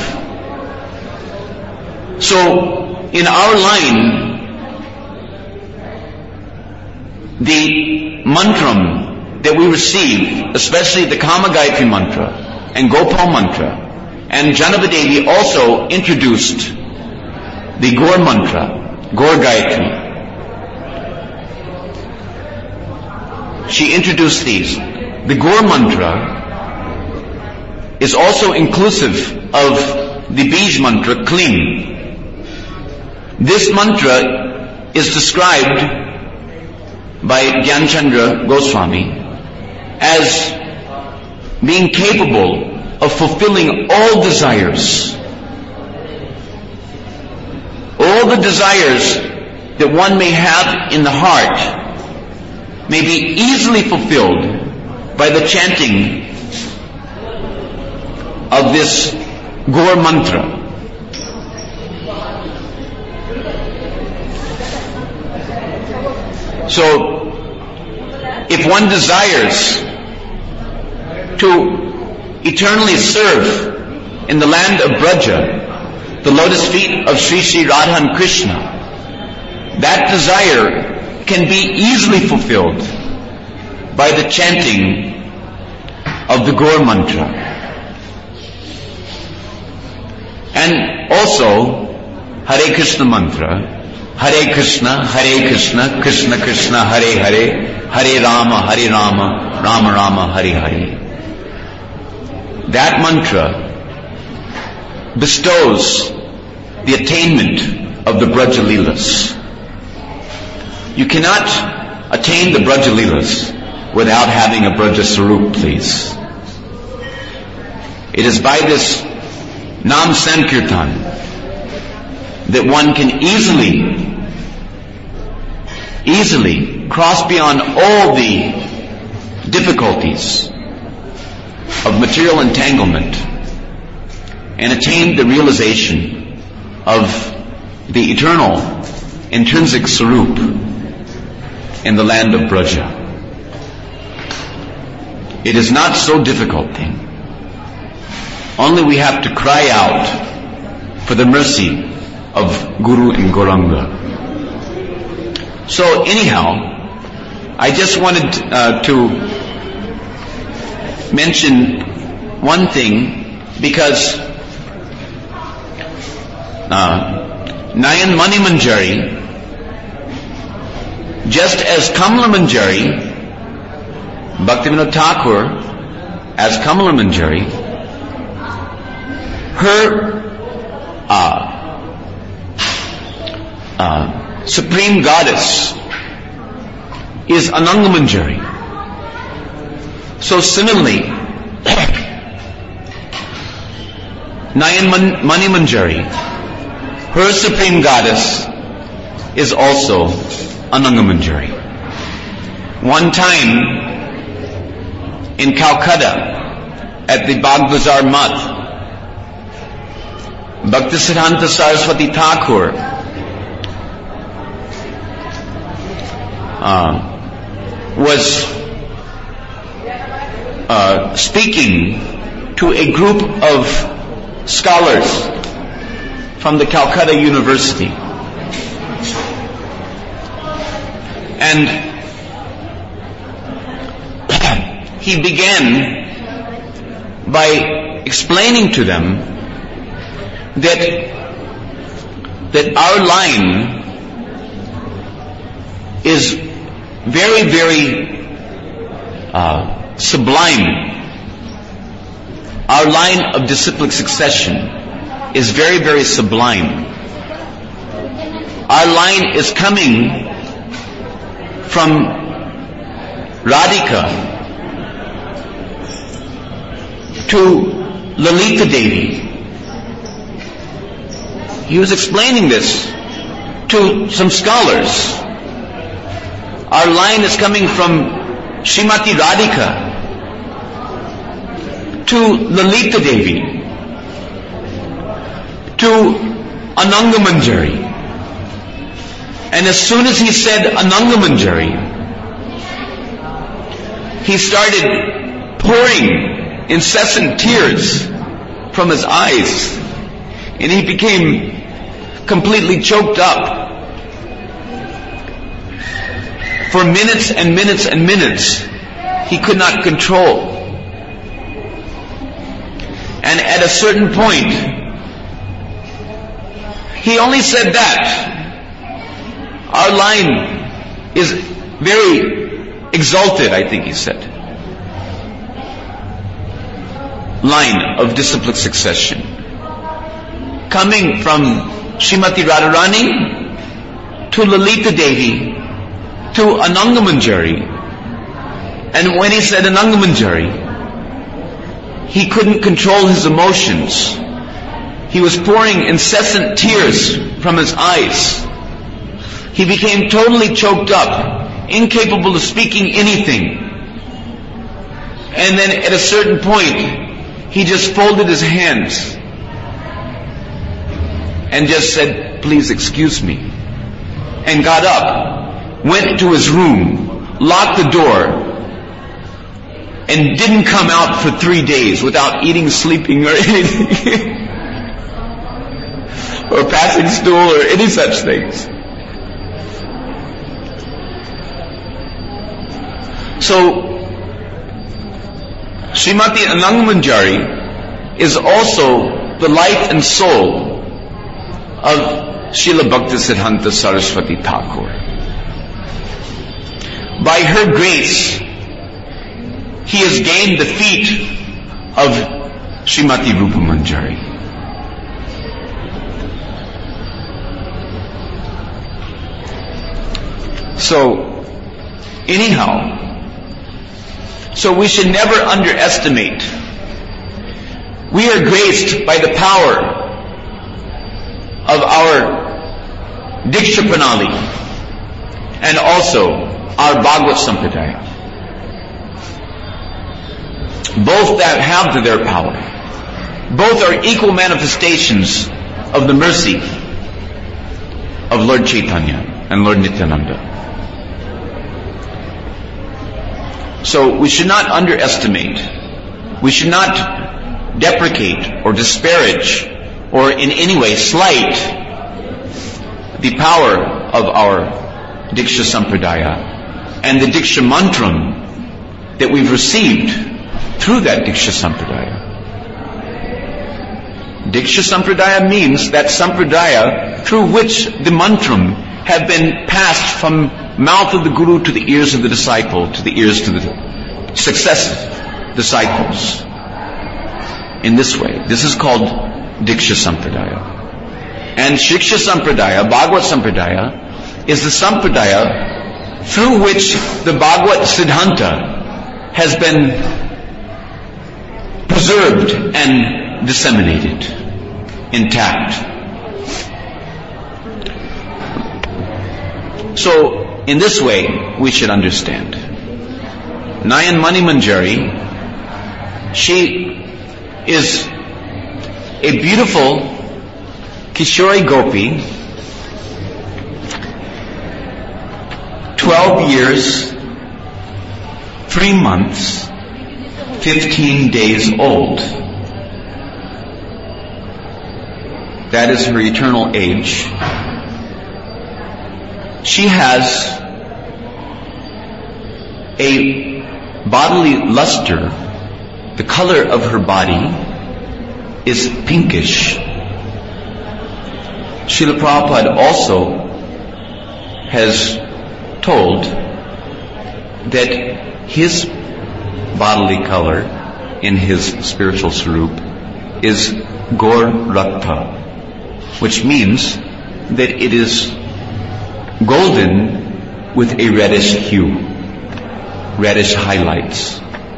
Speaker 1: So, in our line, the mantram that we receive, especially the Kama Gayatri mantra and Gopal mantra, and Janavadevi also introduced the Gaur mantra, Gaur Gayatri. She introduced these. The Gaur mantra is also inclusive of the Bij mantra, Kling. This mantra is described by Dhyanchandra Goswami as being capable of fulfilling all desires. All the desires that one may have in the heart may be easily fulfilled by the chanting of this Gaur mantra. So, if one desires to eternally serve in the land of Braja the lotus feet of Sri Sri Radha and Krishna, that desire can be easily fulfilled by the chanting of the Gaur mantra. And also Hare Krishna mantra, Hare Krishna, Krishna Krishna, Hare Hare, Hare Rama, Rama Rama, Hare Hare. That mantra bestows the attainment of the Braja Leelas. You cannot attain the Braja Leelas without having a Braja Sarup, please. It is by this Nam Sankirtan that one can easily cross beyond all the difficulties of material entanglement and attain the realization of the eternal intrinsic Sarup in the land of Braja. It is not so difficult thing. Only we have to cry out for the mercy of Guru and Gauranga. So anyhow, I just wanted to mention one thing, because Nayan Mani Manjari, just as Kamala Manjari, Bhaktivinoda Thakur as Kamala Manjari, her supreme goddess is Ananga Manjari. So similarly, Nayan Mani Manjari, her supreme goddess is also Ananga Manjari. One time in Calcutta at the Bagh Bazar Math, Bhaktisiddhanta Saraswati Thakur was speaking to a group of scholars from the Calcutta University. And he began by explaining to them that our line is very, very sublime. Our line of disciplic succession is very, very sublime. Our line is coming from Radhika to Lalita Devi. He was explaining this to some scholars. Our line is coming from Srimati Radhika to Lalita Devi to Ananga Manjari. And as soon as he said Ananga Manjari, he started pouring incessant tears from his eyes, and he became completely choked up. For minutes and minutes and minutes, he could not control. And at a certain point, he only said that our line is very exalted, I think he said. Line of disciplic succession. Coming from Srimati Radharani to Lalita Devi to Ananga Manjari. And when he said Ananga Manjari, he couldn't control his emotions. He was pouring incessant tears from his eyes. He became totally choked up, incapable of speaking anything. And then at a certain point, he just folded his hands and just said, "Please excuse me," and got up, went to his room, locked the door, and didn't come out for 3 days without eating, sleeping, or anything, or passing stool, or any such things. So, Srimati Anangamanjari is also the life and soul of Srila Bhaktisiddhanta Saraswati Thakur. By her grace, he has gained the feet of Srimati Rupa Manjari. So, anyhow, so we should never underestimate. We are graced by the power of our Diksha Pranali and also our Bhagavad Sampradaya. Both that have to their power. Both are equal manifestations of the mercy of Lord Chaitanya and Lord Nityananda. So we should not underestimate, we should not deprecate or disparage or in any way slight the power of our Diksha Sampradaya and the Diksha Mantram that we've received through that Diksha Sampradaya. Diksha Sampradaya means that Sampradaya through which the mantram have been passed from mouth of the Guru to the ears of the disciple, to the ears to the successive disciples. In this way. This is called Diksha Sampradaya. And Shiksha Sampradaya, Bhagavad Sampradaya, is the Sampradaya through which the Bhagavad Siddhanta has been preserved and disseminated, intact. So, in this way, we should understand. Nayan Mani Manjari, she is a beautiful Kishori Gopi, 12 years, 3 months, 15 days old. That is her eternal age. She has a bodily luster. The color of her body is pinkish. Srila Prabhupada also has told that his bodily color in his spiritual swarup is Gaur Rakta, which means that it is golden with a reddish hue, reddish highlights.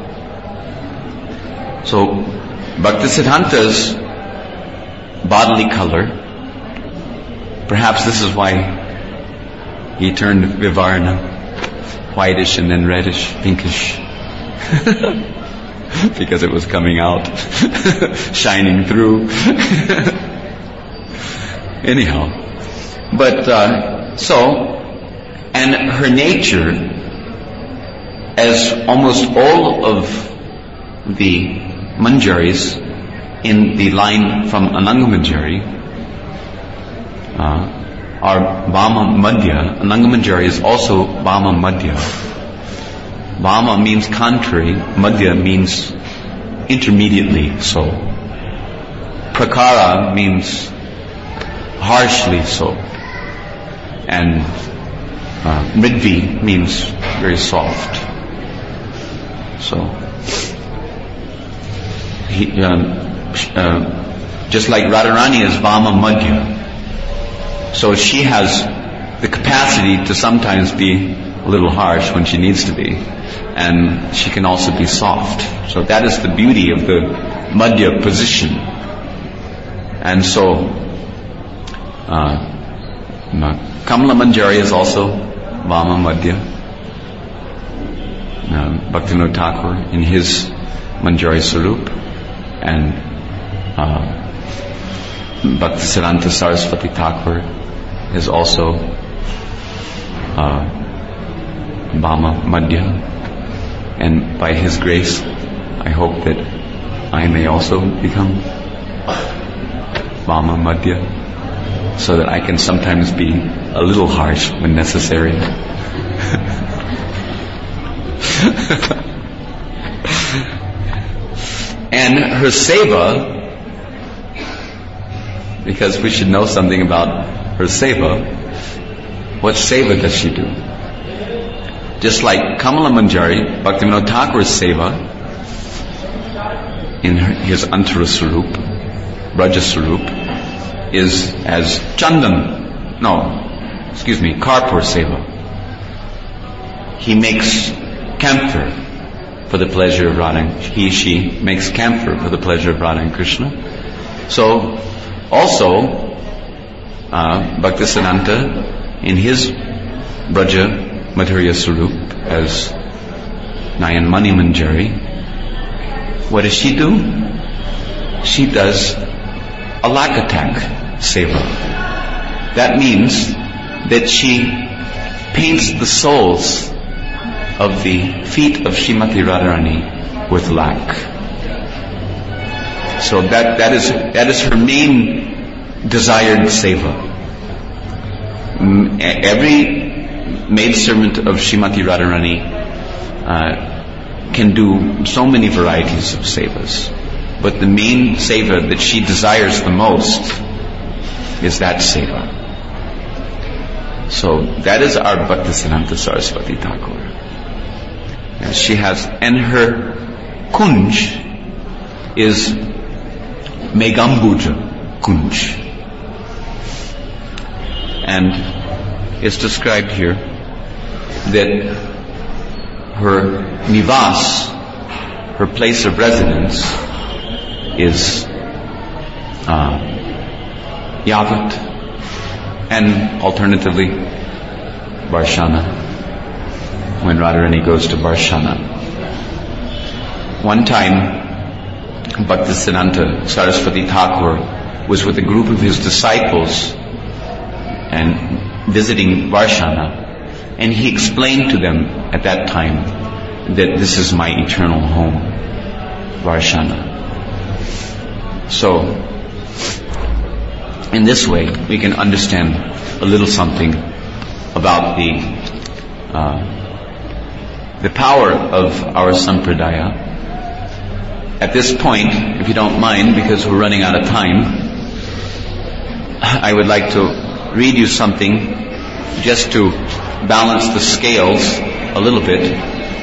Speaker 1: So, Bhaktisiddhanta's bodily color, perhaps this is why he turned Vivarna, whitish and then reddish, pinkish, because it was coming out, shining through. Anyhow, but and her nature, as almost all of the Manjaris in the line from Anangamanjari are Bhama Madhya. Anangamanjari is also Bhama Madhya. Bhama means contrary, Madhya means intermediately so. Prakara means harshly so. And Mridvi means very soft. So, just like Radharani is Vama Madhya. So she has the capacity to sometimes be a little harsh when she needs to be. And she can also be soft. So that is the beauty of the Madhya position. And so, Kamala Manjari is also Vama Madhya. Bhaktivinoda Thakur in his Manjari Sarup, and Bhaktisiddhanta Saraswati Thakur is also Vama Madhya, And by His grace, I hope that I may also become Vama Madhya, so that I can sometimes be a little harsh when necessary. And her seva, because we should know something about her seva. What seva does she do? Just like Kamala Manjari, Bhaktivinoda Thakur's seva in his Antara Swarup, Braja Swarup, is as Karpur seva. He makes camphor for the pleasure of Radha. She makes camphor for the pleasure of Radha and Krishna. So, also, Bhaktisiddhanta, in his Braja Madhurya Swarup, as Nayan Mani Manjari, what does she do? She does a lakatak seva. That means that she paints the soles of the feet of Srimati Radharani with lac. So that is her main desired seva. Every maidservant of Srimati Radharani can do so many varieties of sevas, but the main seva that she desires the most is that seva. So that is our Bhaktisiddhanta Saraswati Thakur. And she has, and her kunj is Megambuja Kunj. And it's described here that her nivas, her place of residence, is Yavat, and alternatively Varshana, when Radharani goes to Varshana. One time, Bhaktisiddhanta Saraswati Thakur was with a group of his disciples and visiting Varshana, and he explained to them at that time that this is my eternal home, Varshana. So, in this way, we can understand a little something about the power of our sampradaya. At this point, if you don't mind, because we're running out of time, I would like to read you something just to balance the scales a little bit.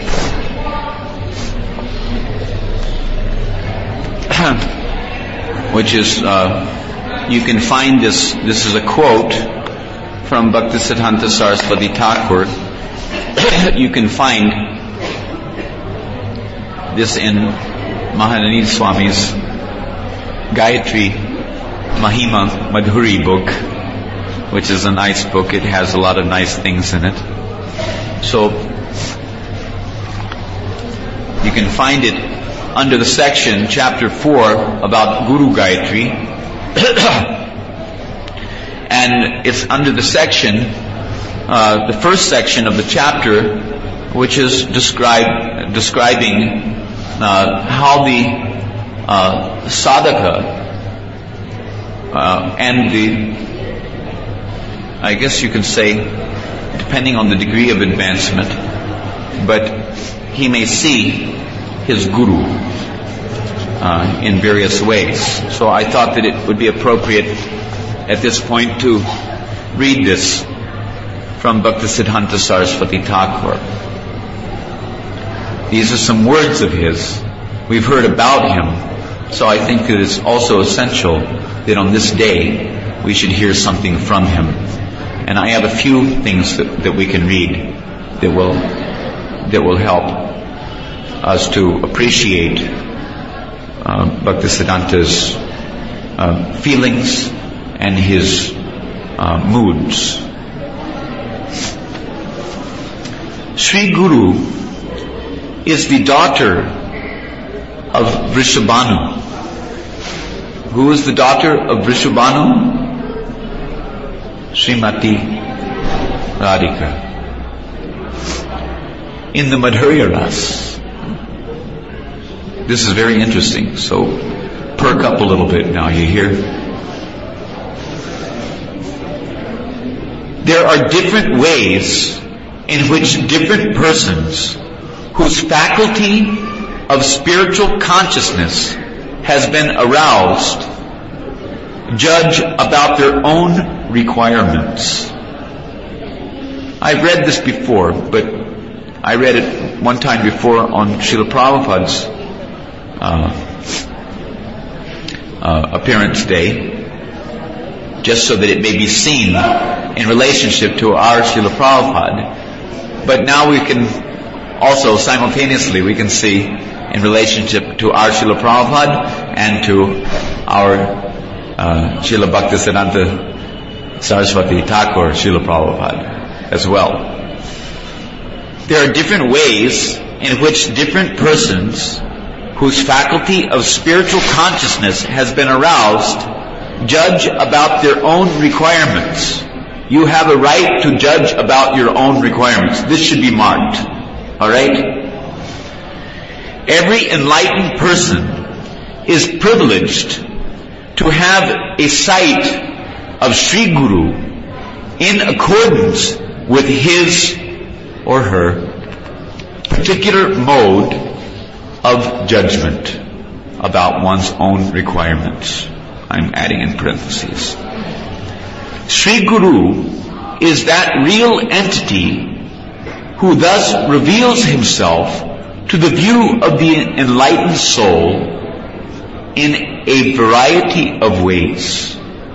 Speaker 1: Which is, you can find this is a quote from Bhaktisiddhanta Saraswati Thakur. You can find this in Mahananida Swami's Gayatri Mahima Madhuri book, which is a nice book. It has a lot of nice things in it. So, you can find it under the section, chapter 4, about Guru Gayatri. And it's under the section, the first section of the chapter, which is describing how the sadhaka and the, I guess you can say, depending on the degree of advancement, but he may see his guru in various ways. So I thought that it would be appropriate at this point to read this from Bhaktisiddhanta Saraswati Thakur. These are some words of his. We've heard about him, so I think that it's also essential that on this day we should hear something from him. And I have a few things that we can read that will help us to appreciate Bhaktisiddhanta's feelings and his moods. Sri Guru is the daughter of Vrishabhanu. Who is the daughter of Vrishabhanu? Srimati Radhika. In the Madhurya Ras, This is very interesting. So perk up a little bit now, you hear? There are different ways in which different persons whose faculty of spiritual consciousness has been aroused judge about their own requirements. I've read this before, but I read it one time before on Srila Prabhupada's appearance day, just so that it may be seen in relationship to our Srila Prabhupada. But now we can also simultaneously we can see in relationship to our Srila Prabhupada and to our Srila Bhaktisiddhanta Saraswati Thakur Srila Prabhupada as well. There are different ways in which different persons whose faculty of spiritual consciousness has been aroused judge about their own requirements. You have a right to judge about your own requirements. This should be marked. Alright? Every enlightened person is privileged to have a sight of Sri Guru in accordance with his or her particular mode of judgment about one's own requirements. I'm adding in parentheses. Sri Guru is that real entity who thus reveals himself to the view of the enlightened soul in a variety of ways.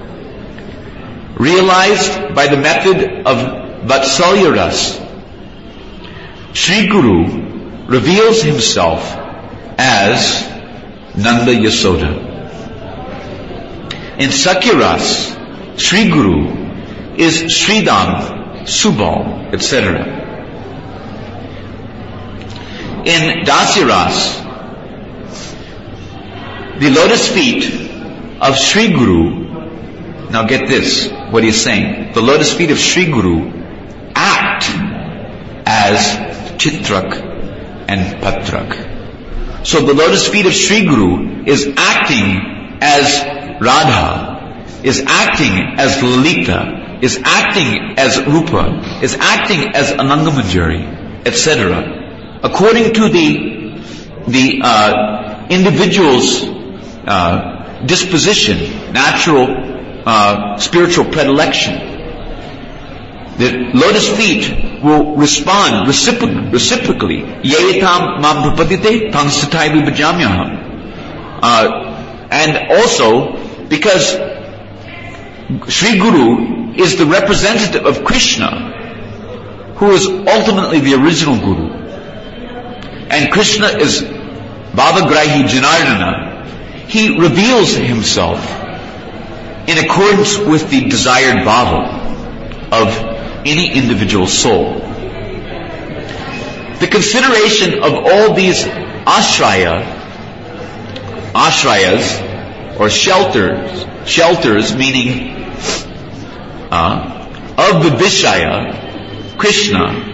Speaker 1: Realized by the method of Vatsalya Ras, Sri Guru reveals himself as Nanda Yasoda. In Sakya Ras, Sri Guru is Sridam, Subal, etc. In Dasya Ras, the lotus feet of Sri Guru, now get this, what he's saying, the lotus feet of Sri Guru act as Chitrak and Patrak. So the lotus feet of Sri Guru is acting as Radha, is acting as Lalita, is acting as Rupa, is acting as Anangamanjari, etc. According to the individual's disposition, natural spiritual predilection, the lotus feet will respond reciprocally. Yeyetam mam prapadite tang satai vibhajamyaham. And also because Sri Guru is the representative of Krishna, who is ultimately the original Guru. And Krishna is Bhavagrahi Janardana. He reveals himself in accordance with the desired bhava of any individual soul. The consideration of all these ashrayas or shelters meaning of the Vishaya, Krishna,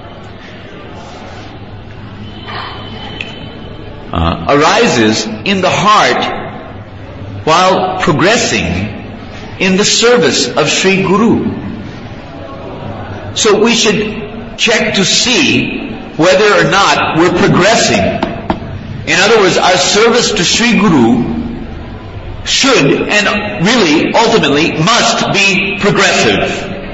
Speaker 1: arises in the heart while progressing in the service of Sri Guru. So we should check to see whether or not we're progressing. In other words, our service to Sri Guru should and really ultimately must be progressive.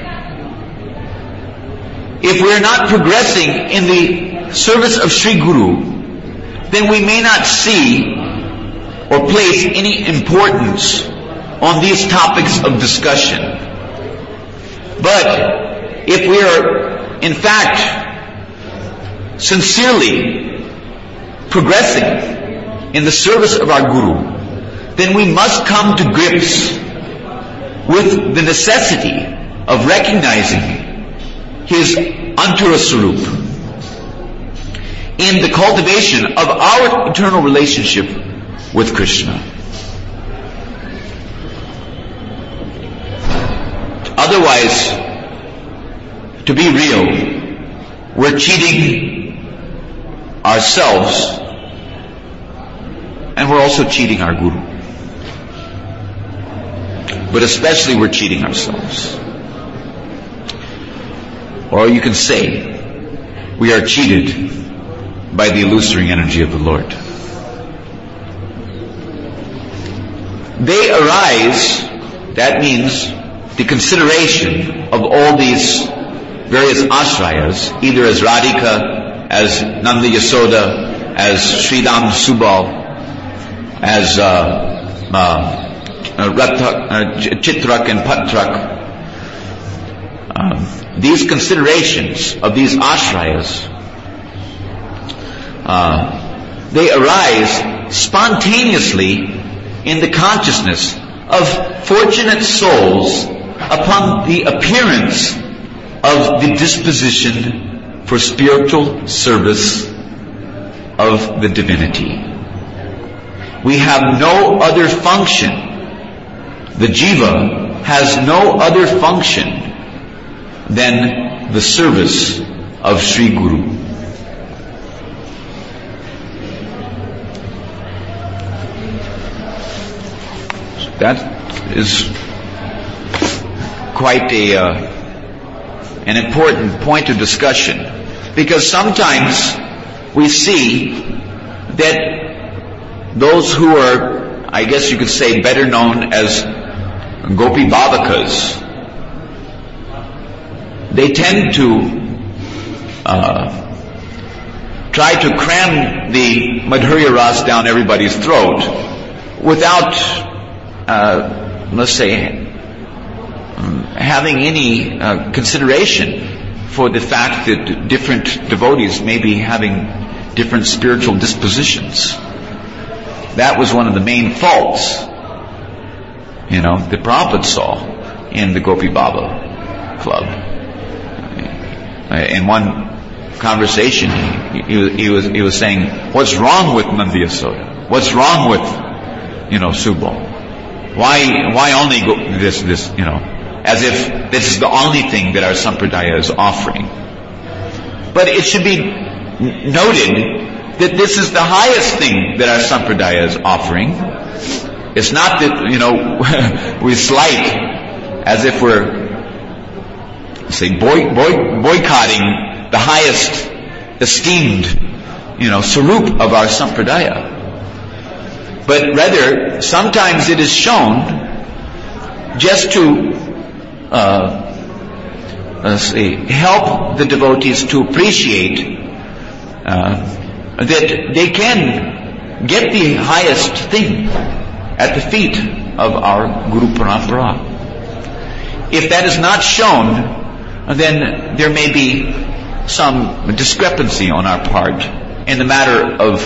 Speaker 1: If we're not progressing in the service of Sri Guru, then we may not see or place any importance on these topics of discussion. But if we are, in fact, sincerely progressing in the service of our Guru, then we must come to grips with the necessity of recognizing his Antara Swarup in the cultivation of our eternal relationship with Krishna. Otherwise, to be real, we're cheating ourselves And we're also cheating our Guru. But especially we're cheating ourselves. Or you can say, we are cheated by the illusory energy of the Lord. They arise, that means the consideration of all these various ashrayas, either as Radhika, as Nanda Yasoda, as Sridham Subal, as Chitrak and Patrak. These considerations of these ashrayas, they arise spontaneously in the consciousness of fortunate souls upon the appearance of the disposition for spiritual service of the divinity. We have no other function. The jiva has no other function than the service of Sri Guru. That is quite an important point of discussion, because sometimes we see that those who are, I guess you could say, better known as Gopi Bhavakas, they tend to try to cram the Madhurya Ras down everybody's throat without, let's say, having any consideration for the fact that different devotees may be having different spiritual dispositions. That was one of the main faults, the Prabhupada saw in the Gopi Baba club. In one conversation, he was saying, "What's wrong with Nanda Yasoda? What's wrong with, Subal? Why only this, as if this is the only thing that our sampradaya is offering." But it should be noted that this is the highest thing that our sampradaya is offering. It's not that, we slight as if we're, say, boycotting the highest esteemed, sarup of our sampradaya. But rather, sometimes it is shown just to help the devotees to appreciate that they can get the highest thing at the feet of our Guru Parampara. If that is not shown, then there may be some discrepancy on our part in the matter of,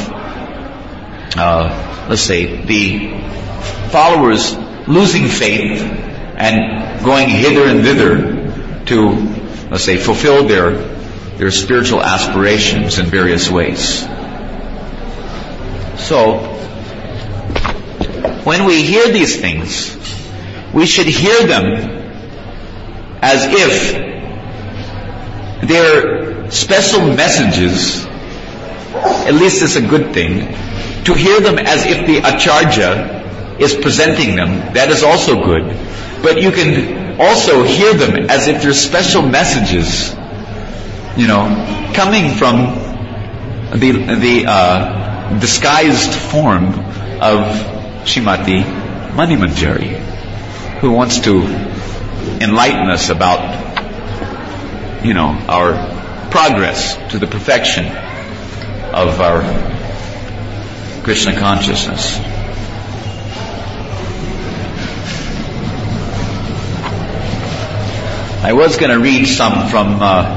Speaker 1: let's say, the followers losing faith and going hither and thither to, let's say, fulfill their spiritual aspirations in various ways. So, when we hear these things, we should hear them as if they're special messages. At least it's a good thing. To hear them as if the Acharya is presenting them, that is also good. But you can also hear them as if they're special messages, coming from the disguised form of Srimati Manimanjari, who wants to enlighten us about, our progress to the perfection of our Krishna consciousness. I was going to read some from,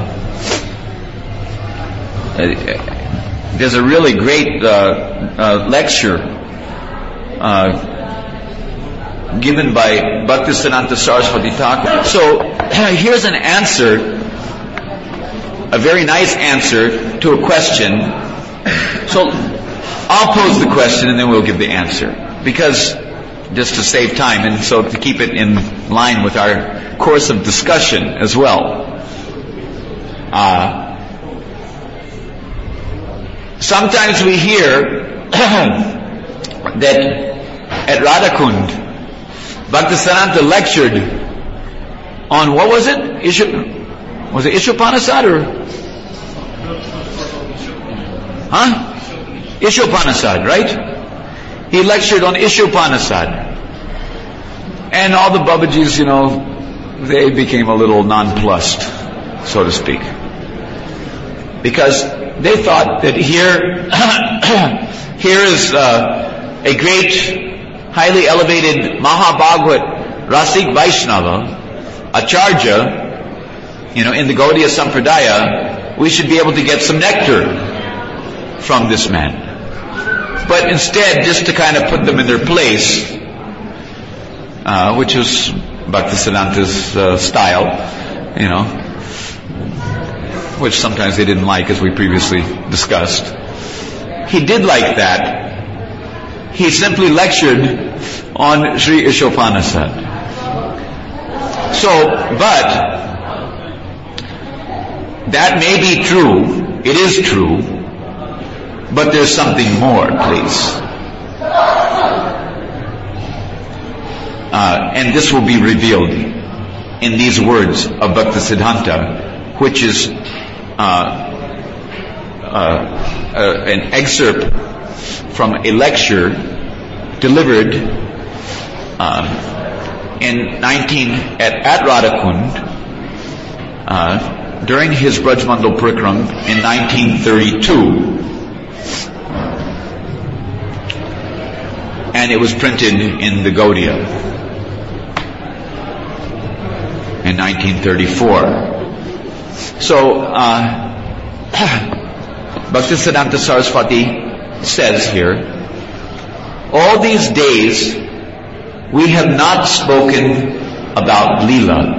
Speaker 1: there's a really great lecture given by Bhaktisiddhanta Saraswati Thakur. So here's an answer, a very nice answer to a question. So I'll pose the question and then we'll give the answer, because just to save time and so to keep it in line with our course of discussion as well. Sometimes we hear
Speaker 2: that at Radhakund, Bhaktisiddhanta lectured on, what was it? Was it Ishopanasad or? Ishopanasad, right? He lectured on Ishopanasad. And all the Babajis, they became a little nonplussed, so to speak. Because they thought that here is a great, highly elevated Mahabhagavad Rasik Vaishnava, Acharya, in the Gaudiya Sampradaya. We should be able to get some nectar from this man. But instead, just to kind of put them in their place, which was Bhaktisiddhanta's style, which sometimes they didn't like, as we previously discussed. He did like that. He simply lectured on Sri Ishopanasad. But that may be true. It is true. But there's something more, please. And this will be revealed in these words of Bhaktisiddhanta, which is an excerpt from a lecture delivered at Radhakund during his Brajmandal Parikram in 1932. And it was printed in the Gaudiya in 1934. So, Bhaktisiddhanta Saraswati says here, all these days we have not spoken about Leela.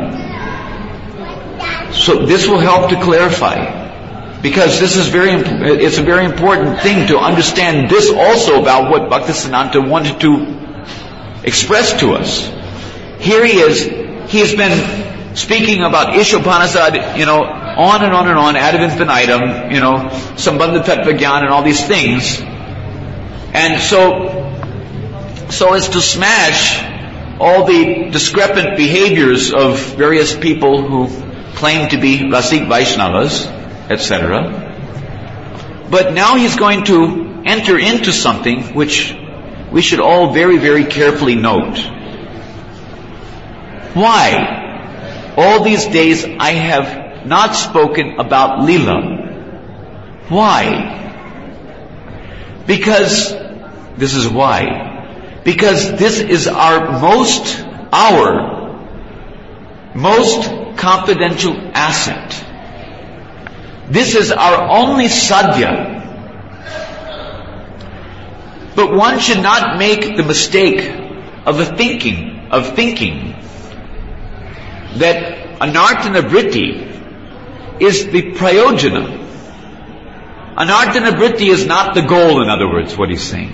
Speaker 2: So this will help to clarify. Because it's a very important thing to understand this also about what Bhaktisiddhanta wanted to express to us. Here he has been speaking about Ishopanasad, on and on and on, ad infinitum, Sambandha Tattva Gyan and all these things. And so as to smash all the discrepant behaviors of various people who claim to be Rasik Vaishnavas, etc. But now he's going to enter into something which we should all very, very carefully note. Why? All these days I have not spoken about Leela. Why? Because, this is why. Because this is our most confidential asset. This is our only sadhya. But one should not make the mistake of thinking that anartana vritti is the prayojana. Anartana vritti is not the goal, in other words, what he's saying.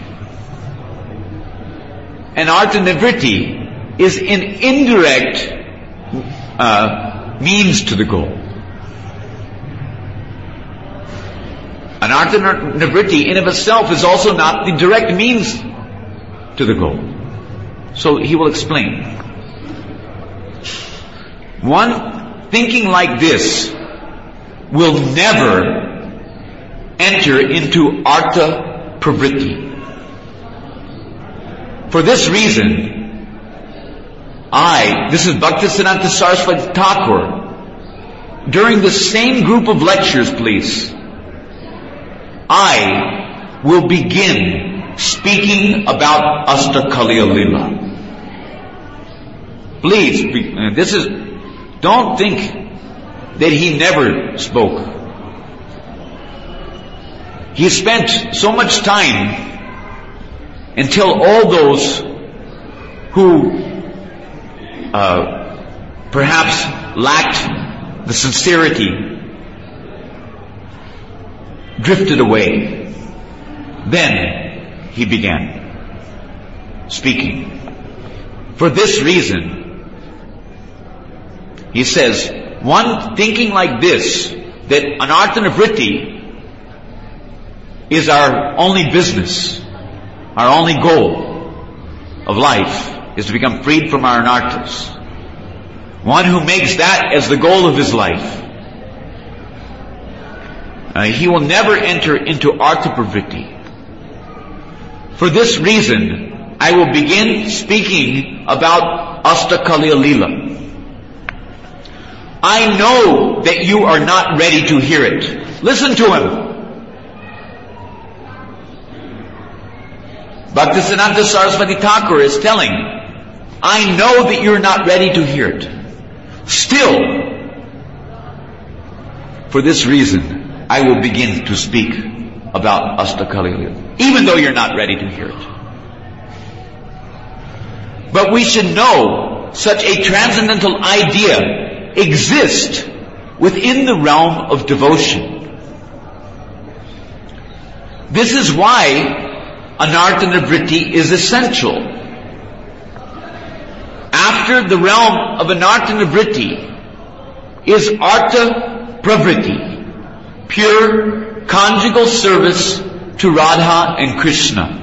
Speaker 2: Anartana vritti is an indirect means to the goal. Anartana vritti in of itself is also not the direct means to the goal. So he will explain. One thinking like this will never enter into artha pravritti. For this reason, this is Bhaktisiddhanta Saraswati Thakur, during the same group of lectures, please, I will begin speaking about Astakaliya Lila. Please, don't think that he never spoke. He spent so much time until all those who perhaps lacked the sincerity drifted away. Then he began speaking. For this reason, he says, one thinking like this, that anartana vritti is our only business. Our only goal of life is to become freed from our anarthas. One who makes that as the goal of his life, he will never enter into artha pravritti. For this reason, I will begin speaking about Astakaliya Leela. I know that you are not ready to hear it. Listen to him. Bhaktisiddhanta Saraswati Thakur is telling, I know that you're not ready to hear it. Still, for this reason, I will begin to speak about Astakaliya Leela, even though you're not ready to hear it. But we should know such a transcendental idea exists within the realm of devotion. This is why Anartha Nivritti is essential. After the realm of Anartha Nivritti is Artha Pravritti, pure conjugal service to Radha and Krishna.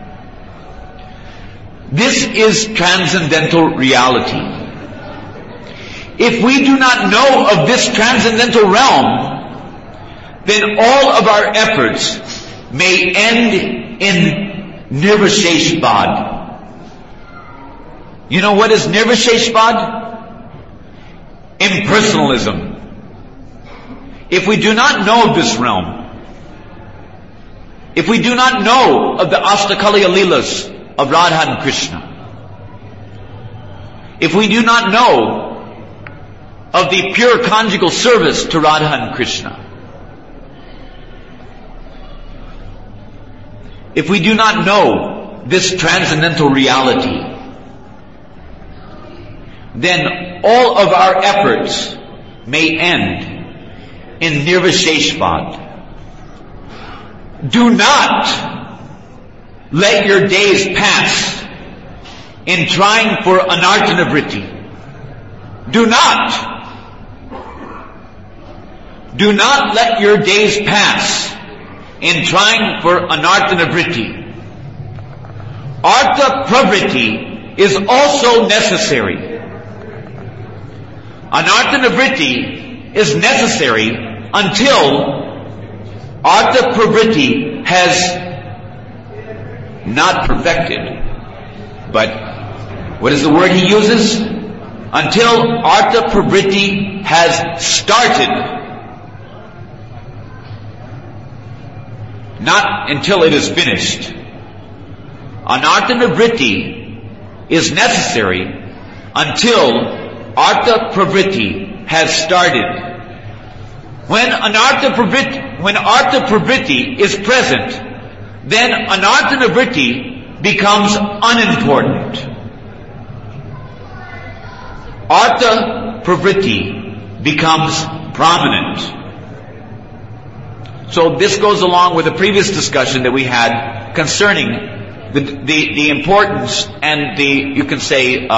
Speaker 2: This is transcendental reality. If we do not know of this transcendental realm, then all of our efforts may end in Nirvisheshvad. You know what is Nirvisheshvad? Impersonalism. If we do not know of this realm, if we do not know of the Astakaliya Leelas of Radha and Krishna, if we do not know of the pure conjugal service to Radha and Krishna, if we do not know this transcendental reality, then all of our efforts may end in Nirvisheshvad. Do not let your days pass in trying for Anartha Nivritti. Do not let your days pass in trying for Anartha Nivritti. Artha Pravritti is also necessary. Anartha Nivritti is necessary until Artha Pravritti has not perfected. But what is the word he uses? Until Artha Pravritti has started. Not until it is finished. Anartha Nivritti is necessary until Artha Pravritti has started. When Artha Pravritti is present, then Anartha Nivritti becomes unimportant. Artha Pravritti becomes prominent. So this goes along with the previous discussion that we had concerning the importance and you can say,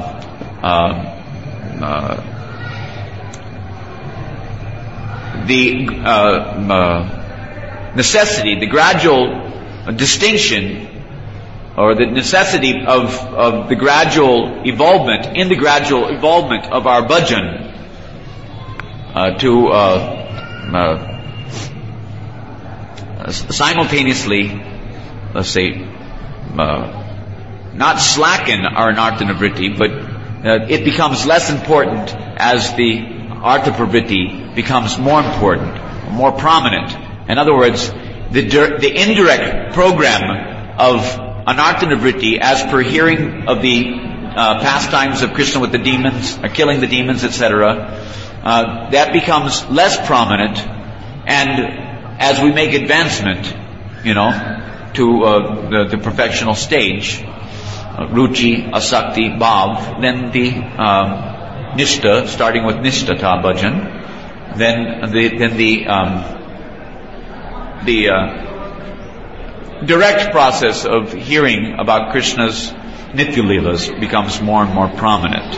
Speaker 2: necessity, the gradual distinction, or the necessity of the gradual involvement, in the gradual involvement of our bhajan to simultaneously, let's say, not slacken our Anartha Nivritti, but it becomes less important as the Artha Pravritti becomes more important, more prominent. In other words, the indirect program of Anartha Nivritti, as per hearing of the pastimes of Krishna with the demons, killing the demons, etc., that becomes less prominent, and as we make advancement, to the perfectional stage, Ruchi, Asakti, Bhav, then the Nishtha, starting with Nishtata bhajan, then the direct process of hearing about Krishna's Nitya Leelas becomes more and more prominent.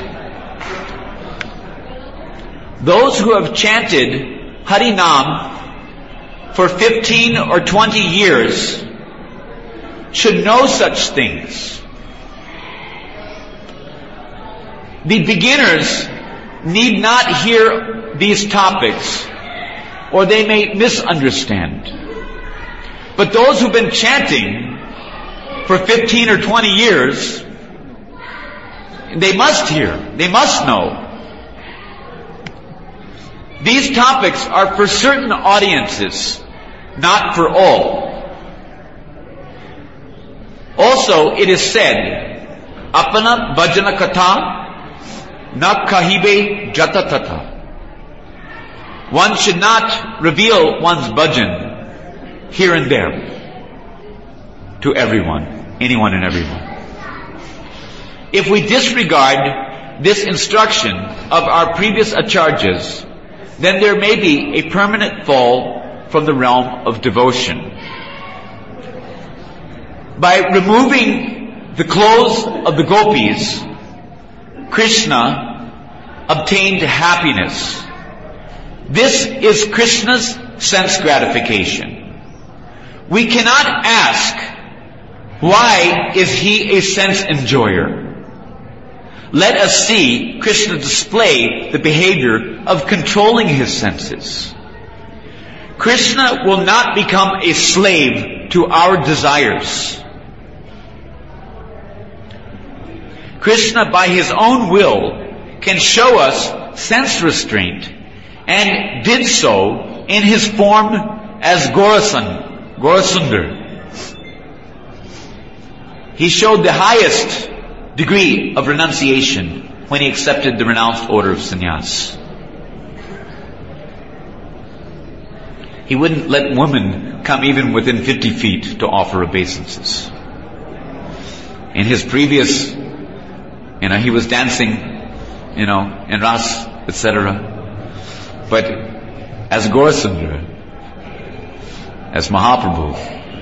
Speaker 2: Those who have chanted Harinam for 15 or 20 years should know such things. The beginners need not hear these topics, or they may misunderstand. But those who've been chanting for 15 or 20 years, they must hear, they must know. These topics are for certain audiences, not for all. Also, it is said, Apana bhajana katha na kahibe jatatata. One should not reveal one's bhajan here and there to everyone, anyone and everyone. If we disregard this instruction of our previous acharyas, then there may be a permanent fall from the realm of devotion. By removing the clothes of the gopis, Krishna obtained happiness. This is Krishna's sense gratification. We cannot ask, why is he a sense enjoyer? Let us see Krishna display the behavior of controlling his senses. Krishna will not become a slave to our desires. Krishna, by his own will, can show us sense restraint, and did so in his form as Gaurasundar. He showed the highest degree of renunciation when he accepted the renounced order of sannyas. He wouldn't let women come even within 50 feet to offer obeisances. In his previous, he was dancing, in Ras, etc. But as Gaurasundara, as Mahaprabhu,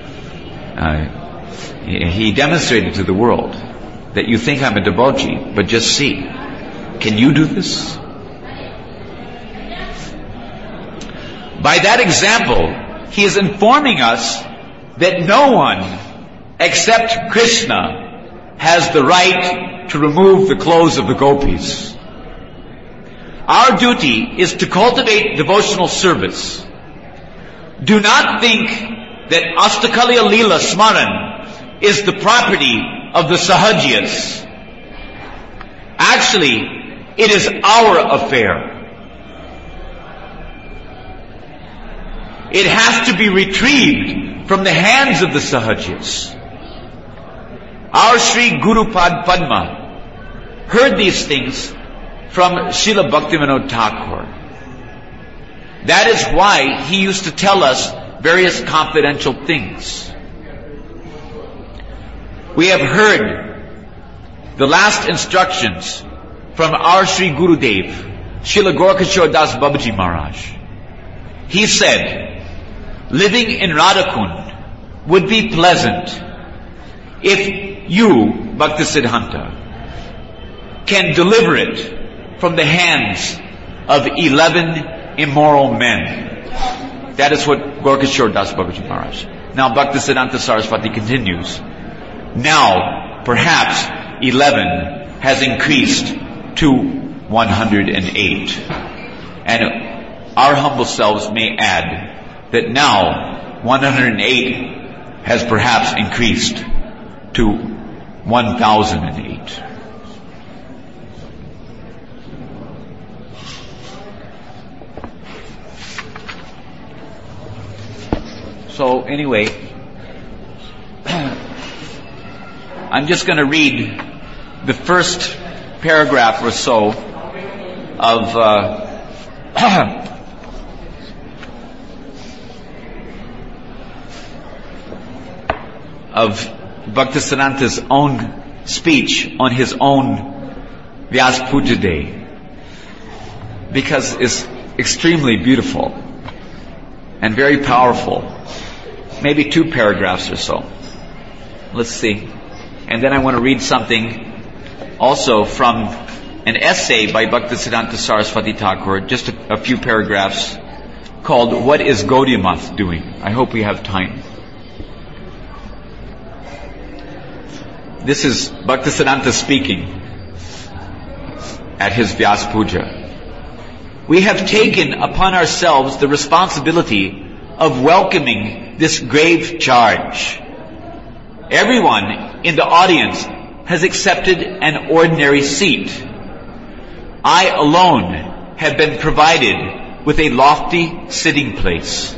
Speaker 2: he demonstrated to the world that you think I'm a devotee, but just see. Can you do this? By that example, he is informing us that no one except Krishna has the right to remove the clothes of the gopis. Our duty is to cultivate devotional service. Do not think that Astakaliya Leela Smaran is the property of the Sahajias. Actually, it is our affair. It has to be retrieved from the hands of the Sahajias. Our Sri Guru Padma heard these things from Srila Bhaktivinoda Thakur. That is why he used to tell us various confidential things. We have heard the last instructions from our Sri Gurudev, Srila Gaurkishore Das Babaji Maharaj. He said, living in Radhakund would be pleasant if you, Bhaktisiddhanta, can deliver it from the hands of 11 immoral men. That is what Gaurkishore Das Babaji Maharaj. Now Bhaktisiddhanta Saraswati continues. Now, perhaps 11 has increased to 108. And our humble selves may add that now 108 has perhaps increased to 1008. So anyway, I'm just going to read the first paragraph or so of Bhaktisiddhanta's own speech on his own Vyasa Puja Day, because it's extremely beautiful and very powerful. Maybe 2 paragraphs or so. Let's see. And then I want to read something also from an essay by Bhaktisiddhanta Saraswati Thakur, just a few paragraphs, called What is Gaudiya Math Doing? I hope we have time. This is Bhaktisiddhanta speaking at his Vyas Puja. We have taken upon ourselves the responsibility of welcoming this grave charge. Everyone in the audience has accepted an ordinary seat. I alone have been provided with a lofty sitting place.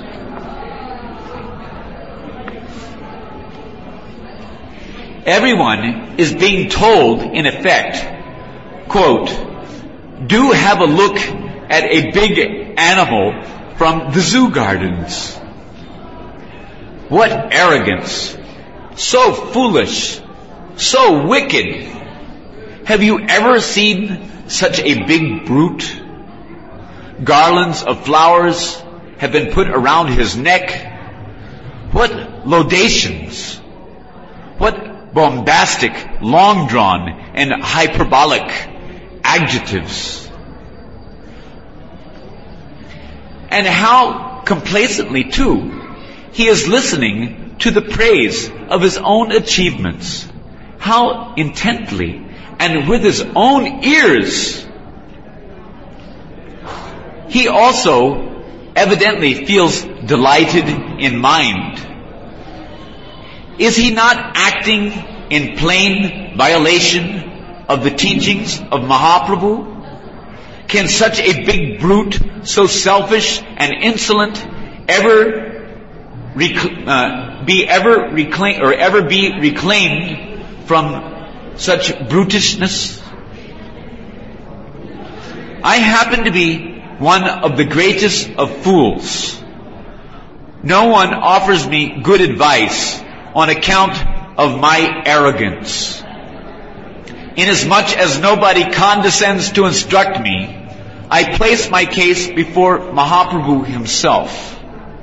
Speaker 2: Everyone is being told, in effect, quote, do have a look at a big animal from the zoo gardens. What arrogance! So foolish! So wicked! Have you ever seen such a big brute? Garlands of flowers have been put around his neck. What laudations! What bombastic, long-drawn, and hyperbolic adjectives! And how complacently, too, he is listening to the praise of his own achievements. How intently and with his own ears. He also evidently feels delighted in mind. Is he not acting in plain violation of the teachings of Mahaprabhu? Can such a big brute, so selfish and insolent, ever be reclaimed from such brutishness? I happen to be one of the greatest of fools. No one offers me good advice on account of my arrogance. Inasmuch as nobody condescends to instruct me, I place my case before Mahaprabhu himself.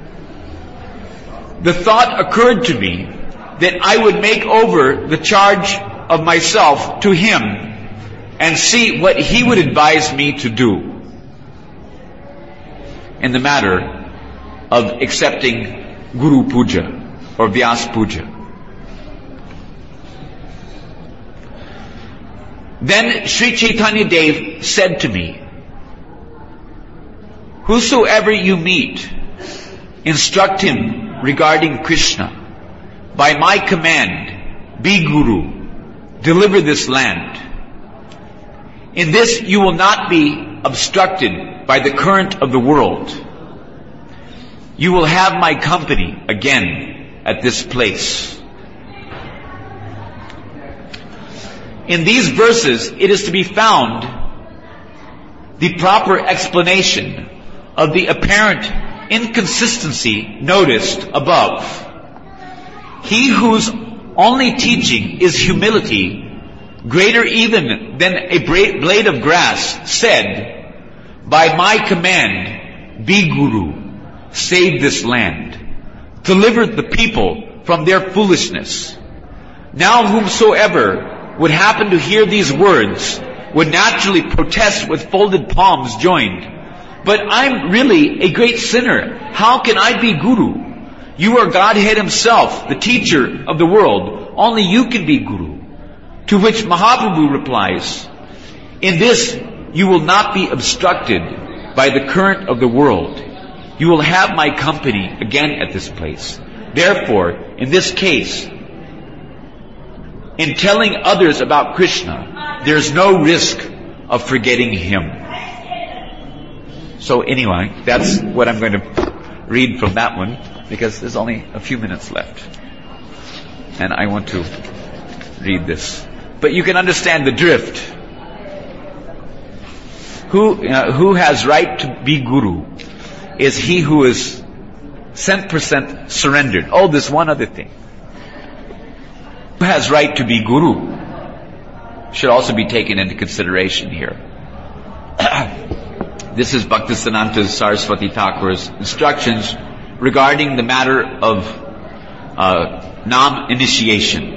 Speaker 2: The thought occurred to me that I would make over the charge of myself to him and see what he would advise me to do in the matter of accepting Guru Puja or Vyas Puja. Then Sri Chaitanya Dev said to me, whosoever you meet, instruct him regarding Krishna. By my command, be Guru, deliver this land. In this you will not be obstructed by the current of the world. You will have my company again at this place. In these verses, it is to be found the proper explanation of the apparent inconsistency noticed above. He whose only teaching is humility, greater even than a blade of grass, said, by my command, be Guru, save this land, deliver the people from their foolishness. Now whomsoever would happen to hear these words would naturally protest with folded palms joined. But I'm really a great sinner. How can I be Guru? You are Godhead himself, the teacher of the world. Only you can be Guru. To which Mahaprabhu replies, in this you will not be obstructed by the current of the world. You will have my company again at this place. Therefore, in this case, in telling others about Krishna, there's no risk of forgetting him. So anyway, that's what I'm going to read from that one, because there's only a few minutes left. And I want to read this. But you can understand the drift. Who has right to be Guru is he who is 100% surrendered. Oh, there's one other thing. Who has right to be Guru should also be taken into consideration here. This is Bhaktisiddhanta Saraswati Thakur's instructions regarding the matter of Nam initiation.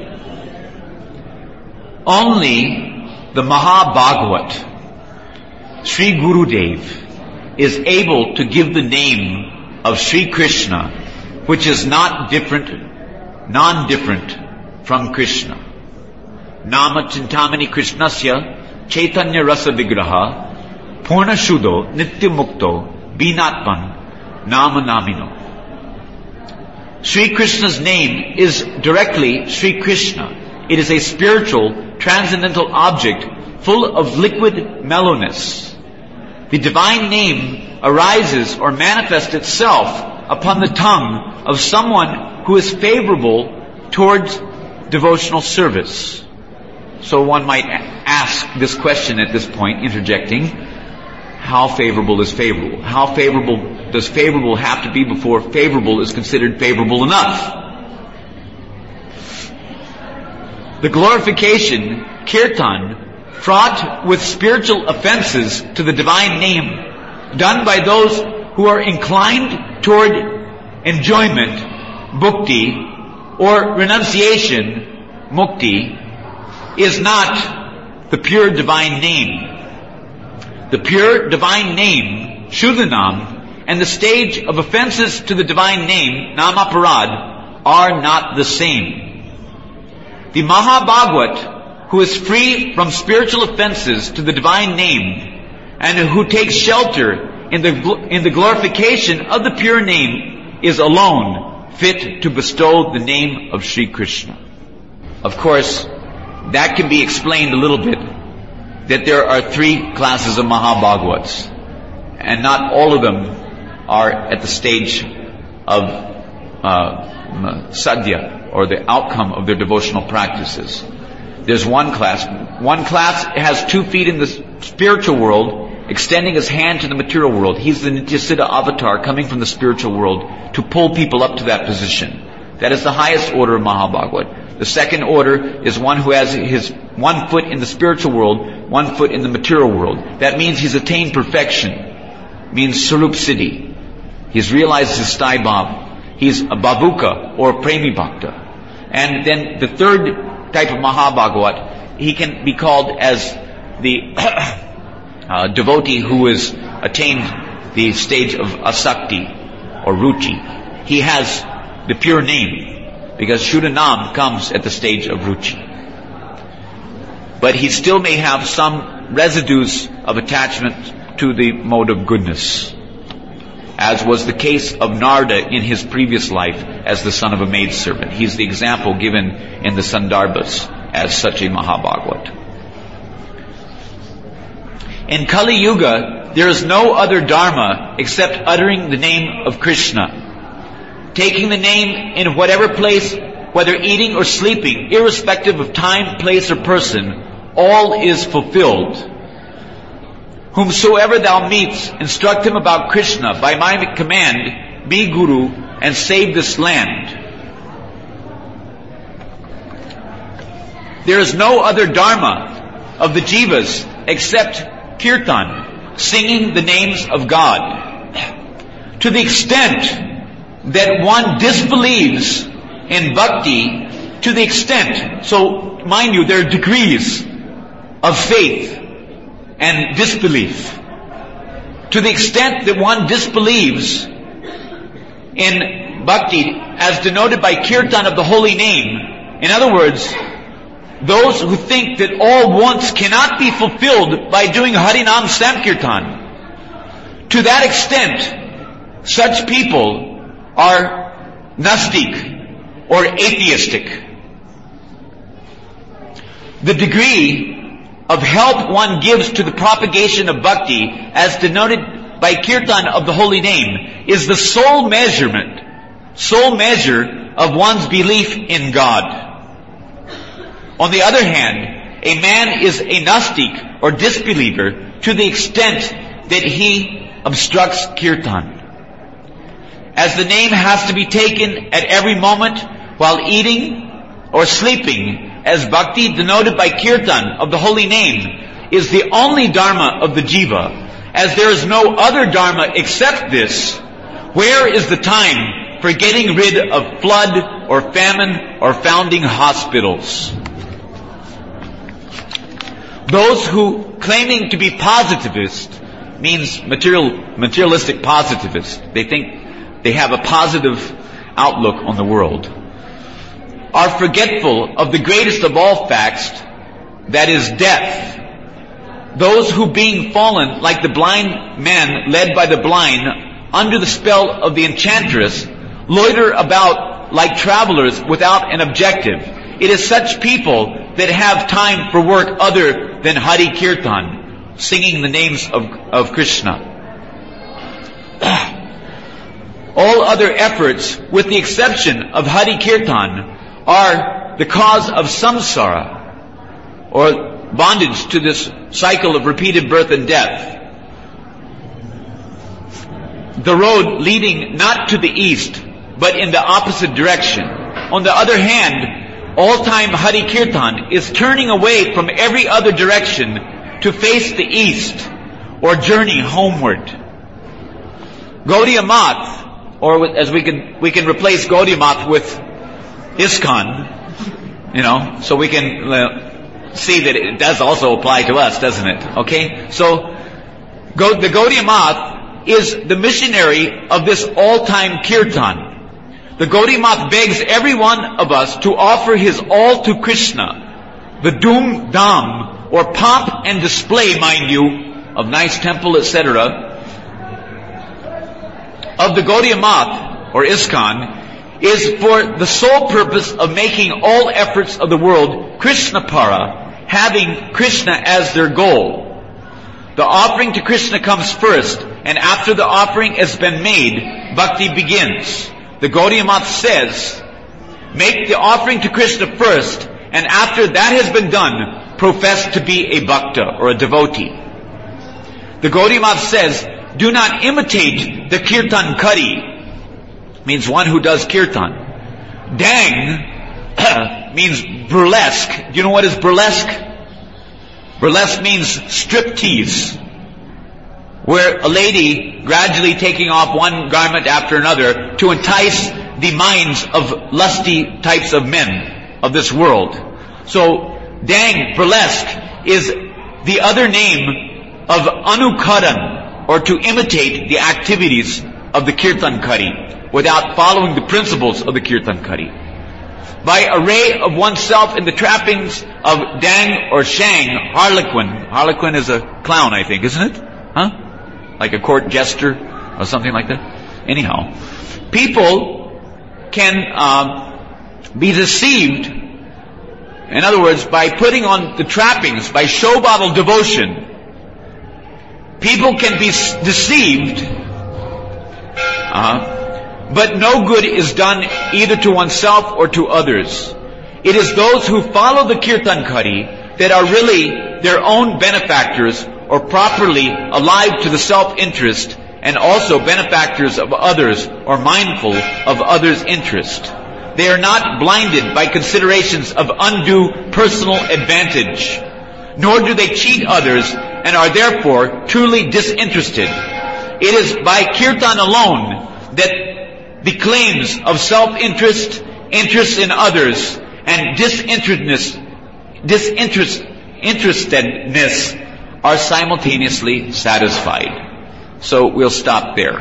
Speaker 2: Only the Mahabhagavat, Sri Gurudev, is able to give the name of Sri Krishna, which is non-different from Krishna. Nama Chintamani Krishnasya Chaitanya Rasa Vigraha Purna Shuddho Nitya Mukto Binatman Nama Namino. Sri Krishna's name is directly Sri Krishna. It is a spiritual, transcendental object full of liquid mellowness. The divine name arises or manifests itself upon the tongue of someone who is favorable towards devotional service. So one might ask this question at this point, interjecting, how favorable is favorable? How favorable does favorable have to be before favorable is considered favorable enough? The glorification, kirtan, fraught with spiritual offenses to the divine name, done by those who are inclined toward enjoyment, bhukti, or renunciation, mukti, is not the pure divine name. The pure divine name, Shuddhanam, and the stage of offenses to the divine name, Namaparad, are not the same. The Mahabhagwat, who is free from spiritual offenses to the divine name, and who takes shelter in the glorification of the pure name, is alone fit to bestow the name of Sri Krishna. Of course, that can be explained a little bit, that there are three classes of Mahabhagavats, and not all of them are at the stage of sadhya, or the outcome of their devotional practices. There's one class. One class has 2 feet in the spiritual world, extending his hand to the material world. He's the Nityasiddha avatar coming from the spiritual world to pull people up to that position. That is the highest order of Mahabhagavat. The second order is one who has his 1 foot in the spiritual world, 1 foot in the material world. That means he's attained perfection. Means Sarup Siddhi. He's realized his Sthai Bhav. He's a Bhavuka or Premi Bhakta. And then the third type of Mahabhagavat, he can be called as the devotee who has attained the stage of Asakti or Ruchi. He has the pure name, because Shuddhanam comes at the stage of Ruchi. But he still may have some residues of attachment to the mode of goodness, as was the case of Narada in his previous life as the son of a maidservant. He's the example given in the Sandarbhas as such a Mahabhagavat. In Kali Yuga, there is no other dharma except uttering the name of Krishna. Taking the name in whatever place, whether eating or sleeping, irrespective of time, place, or person, all is fulfilled. Whomsoever thou meets, instruct him about Krishna by my command, be Guru, and save this land. There is no other dharma of the jivas except kirtan, singing the names of God. To the extent that one disbelieves in bhakti, to the extent, so mind you, there are degrees of faith and disbelief. To the extent that one disbelieves in bhakti as denoted by kirtan of the holy name, in other words, those who think that all wants cannot be fulfilled by doing Harinam Sankirtan, to that extent, such people are Nastik or atheistic. The degree of help one gives to the propagation of bhakti, as denoted by kirtan of the holy name, is the sole measure of one's belief in God. On the other hand, a man is a Nastik or disbeliever to the extent that he obstructs kirtan. As the name has to be taken at every moment while eating or sleeping, as bhakti denoted by kirtan of the holy name is the only dharma of the jiva, as there is no other dharma except this, where is the time for getting rid of flood or famine or founding hospitals? Those who, claiming to be positivist, means materialistic positivist, they think they have a positive outlook on the world, are forgetful of the greatest of all facts, that is death. Those who being fallen, like the blind man led by the blind, under the spell of the enchantress, loiter about like travelers without an objective. It is such people that have time for work other than Hari Kirtan, singing the names of Krishna. All other efforts, with the exception of Hari Kirtan, are the cause of samsara, or bondage to this cycle of repeated birth and death. The road leading not to the east, but in the opposite direction. On the other hand, all-time Hari Kirtan is turning away from every other direction to face the east, or journey homeward. Gaudiya Math, or as we can replace Gaudiya Math with ISKCON, so we can see that it does also apply to us, doesn't it? Okay? So, the Gaudiya Math is the missionary of this all-time kirtan. The Gaudiya Math begs every one of us to offer his all to Krishna. The Dhoom Dham, or pomp and display, mind you, of nice temple, etc., of the Gaudiya Math, or ISKCON, is for the sole purpose of making all efforts of the world Krishna-para, having Krishna as their goal. The offering to Krishna comes first, and after the offering has been made, bhakti begins. The Gaudiya Math says, make the offering to Krishna first, and after that has been done, profess to be a bhakta, or a devotee. The Gaudiya Math says, do not imitate the kirtan kari, means one who does kirtan. Dang means burlesque. Do you know what is burlesque? Burlesque means striptease, where a lady gradually taking off one garment after another to entice the minds of lusty types of men of this world. So, dang, burlesque is the other name of anukaran, or to imitate the activities of the kirtan kari, without following the principles of the kirtan kari. By array of oneself in the trappings of dang or shang, harlequin. Harlequin is a clown, I think, isn't it? Huh? Like a court jester or something like that. Anyhow, people can be deceived. In other words, by putting on the trappings, by show bottle devotion, people can be deceived. But no good is done either to oneself or to others. It is those who follow the kirtan kari that are really their own benefactors, or properly alive to the self-interest, and also benefactors of others, or mindful of others' interest. They are not blinded by considerations of undue personal advantage, nor do they cheat others, and are therefore truly disinterested. It is by kirtan alone that the claims of self-interest, interest in others, and disinterestedness are simultaneously satisfied. So we'll stop there.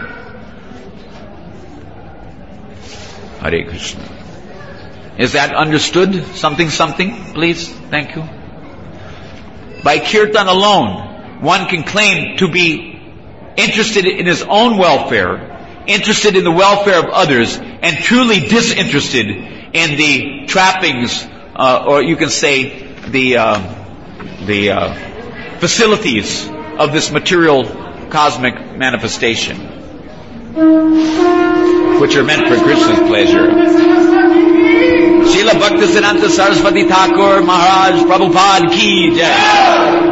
Speaker 2: Hare Krishna. Is that understood? Something, please? Thank you. By kirtan alone, one can claim to be interested in his own welfare, interested in the welfare of others, and truly disinterested in the trappings, or you can say the facilities of this material cosmic manifestation, which are meant for Krishna's pleasure. Srila Bhaktisiddhanta Saraswati Thakur Maharaj Prabhupada Ki Jai.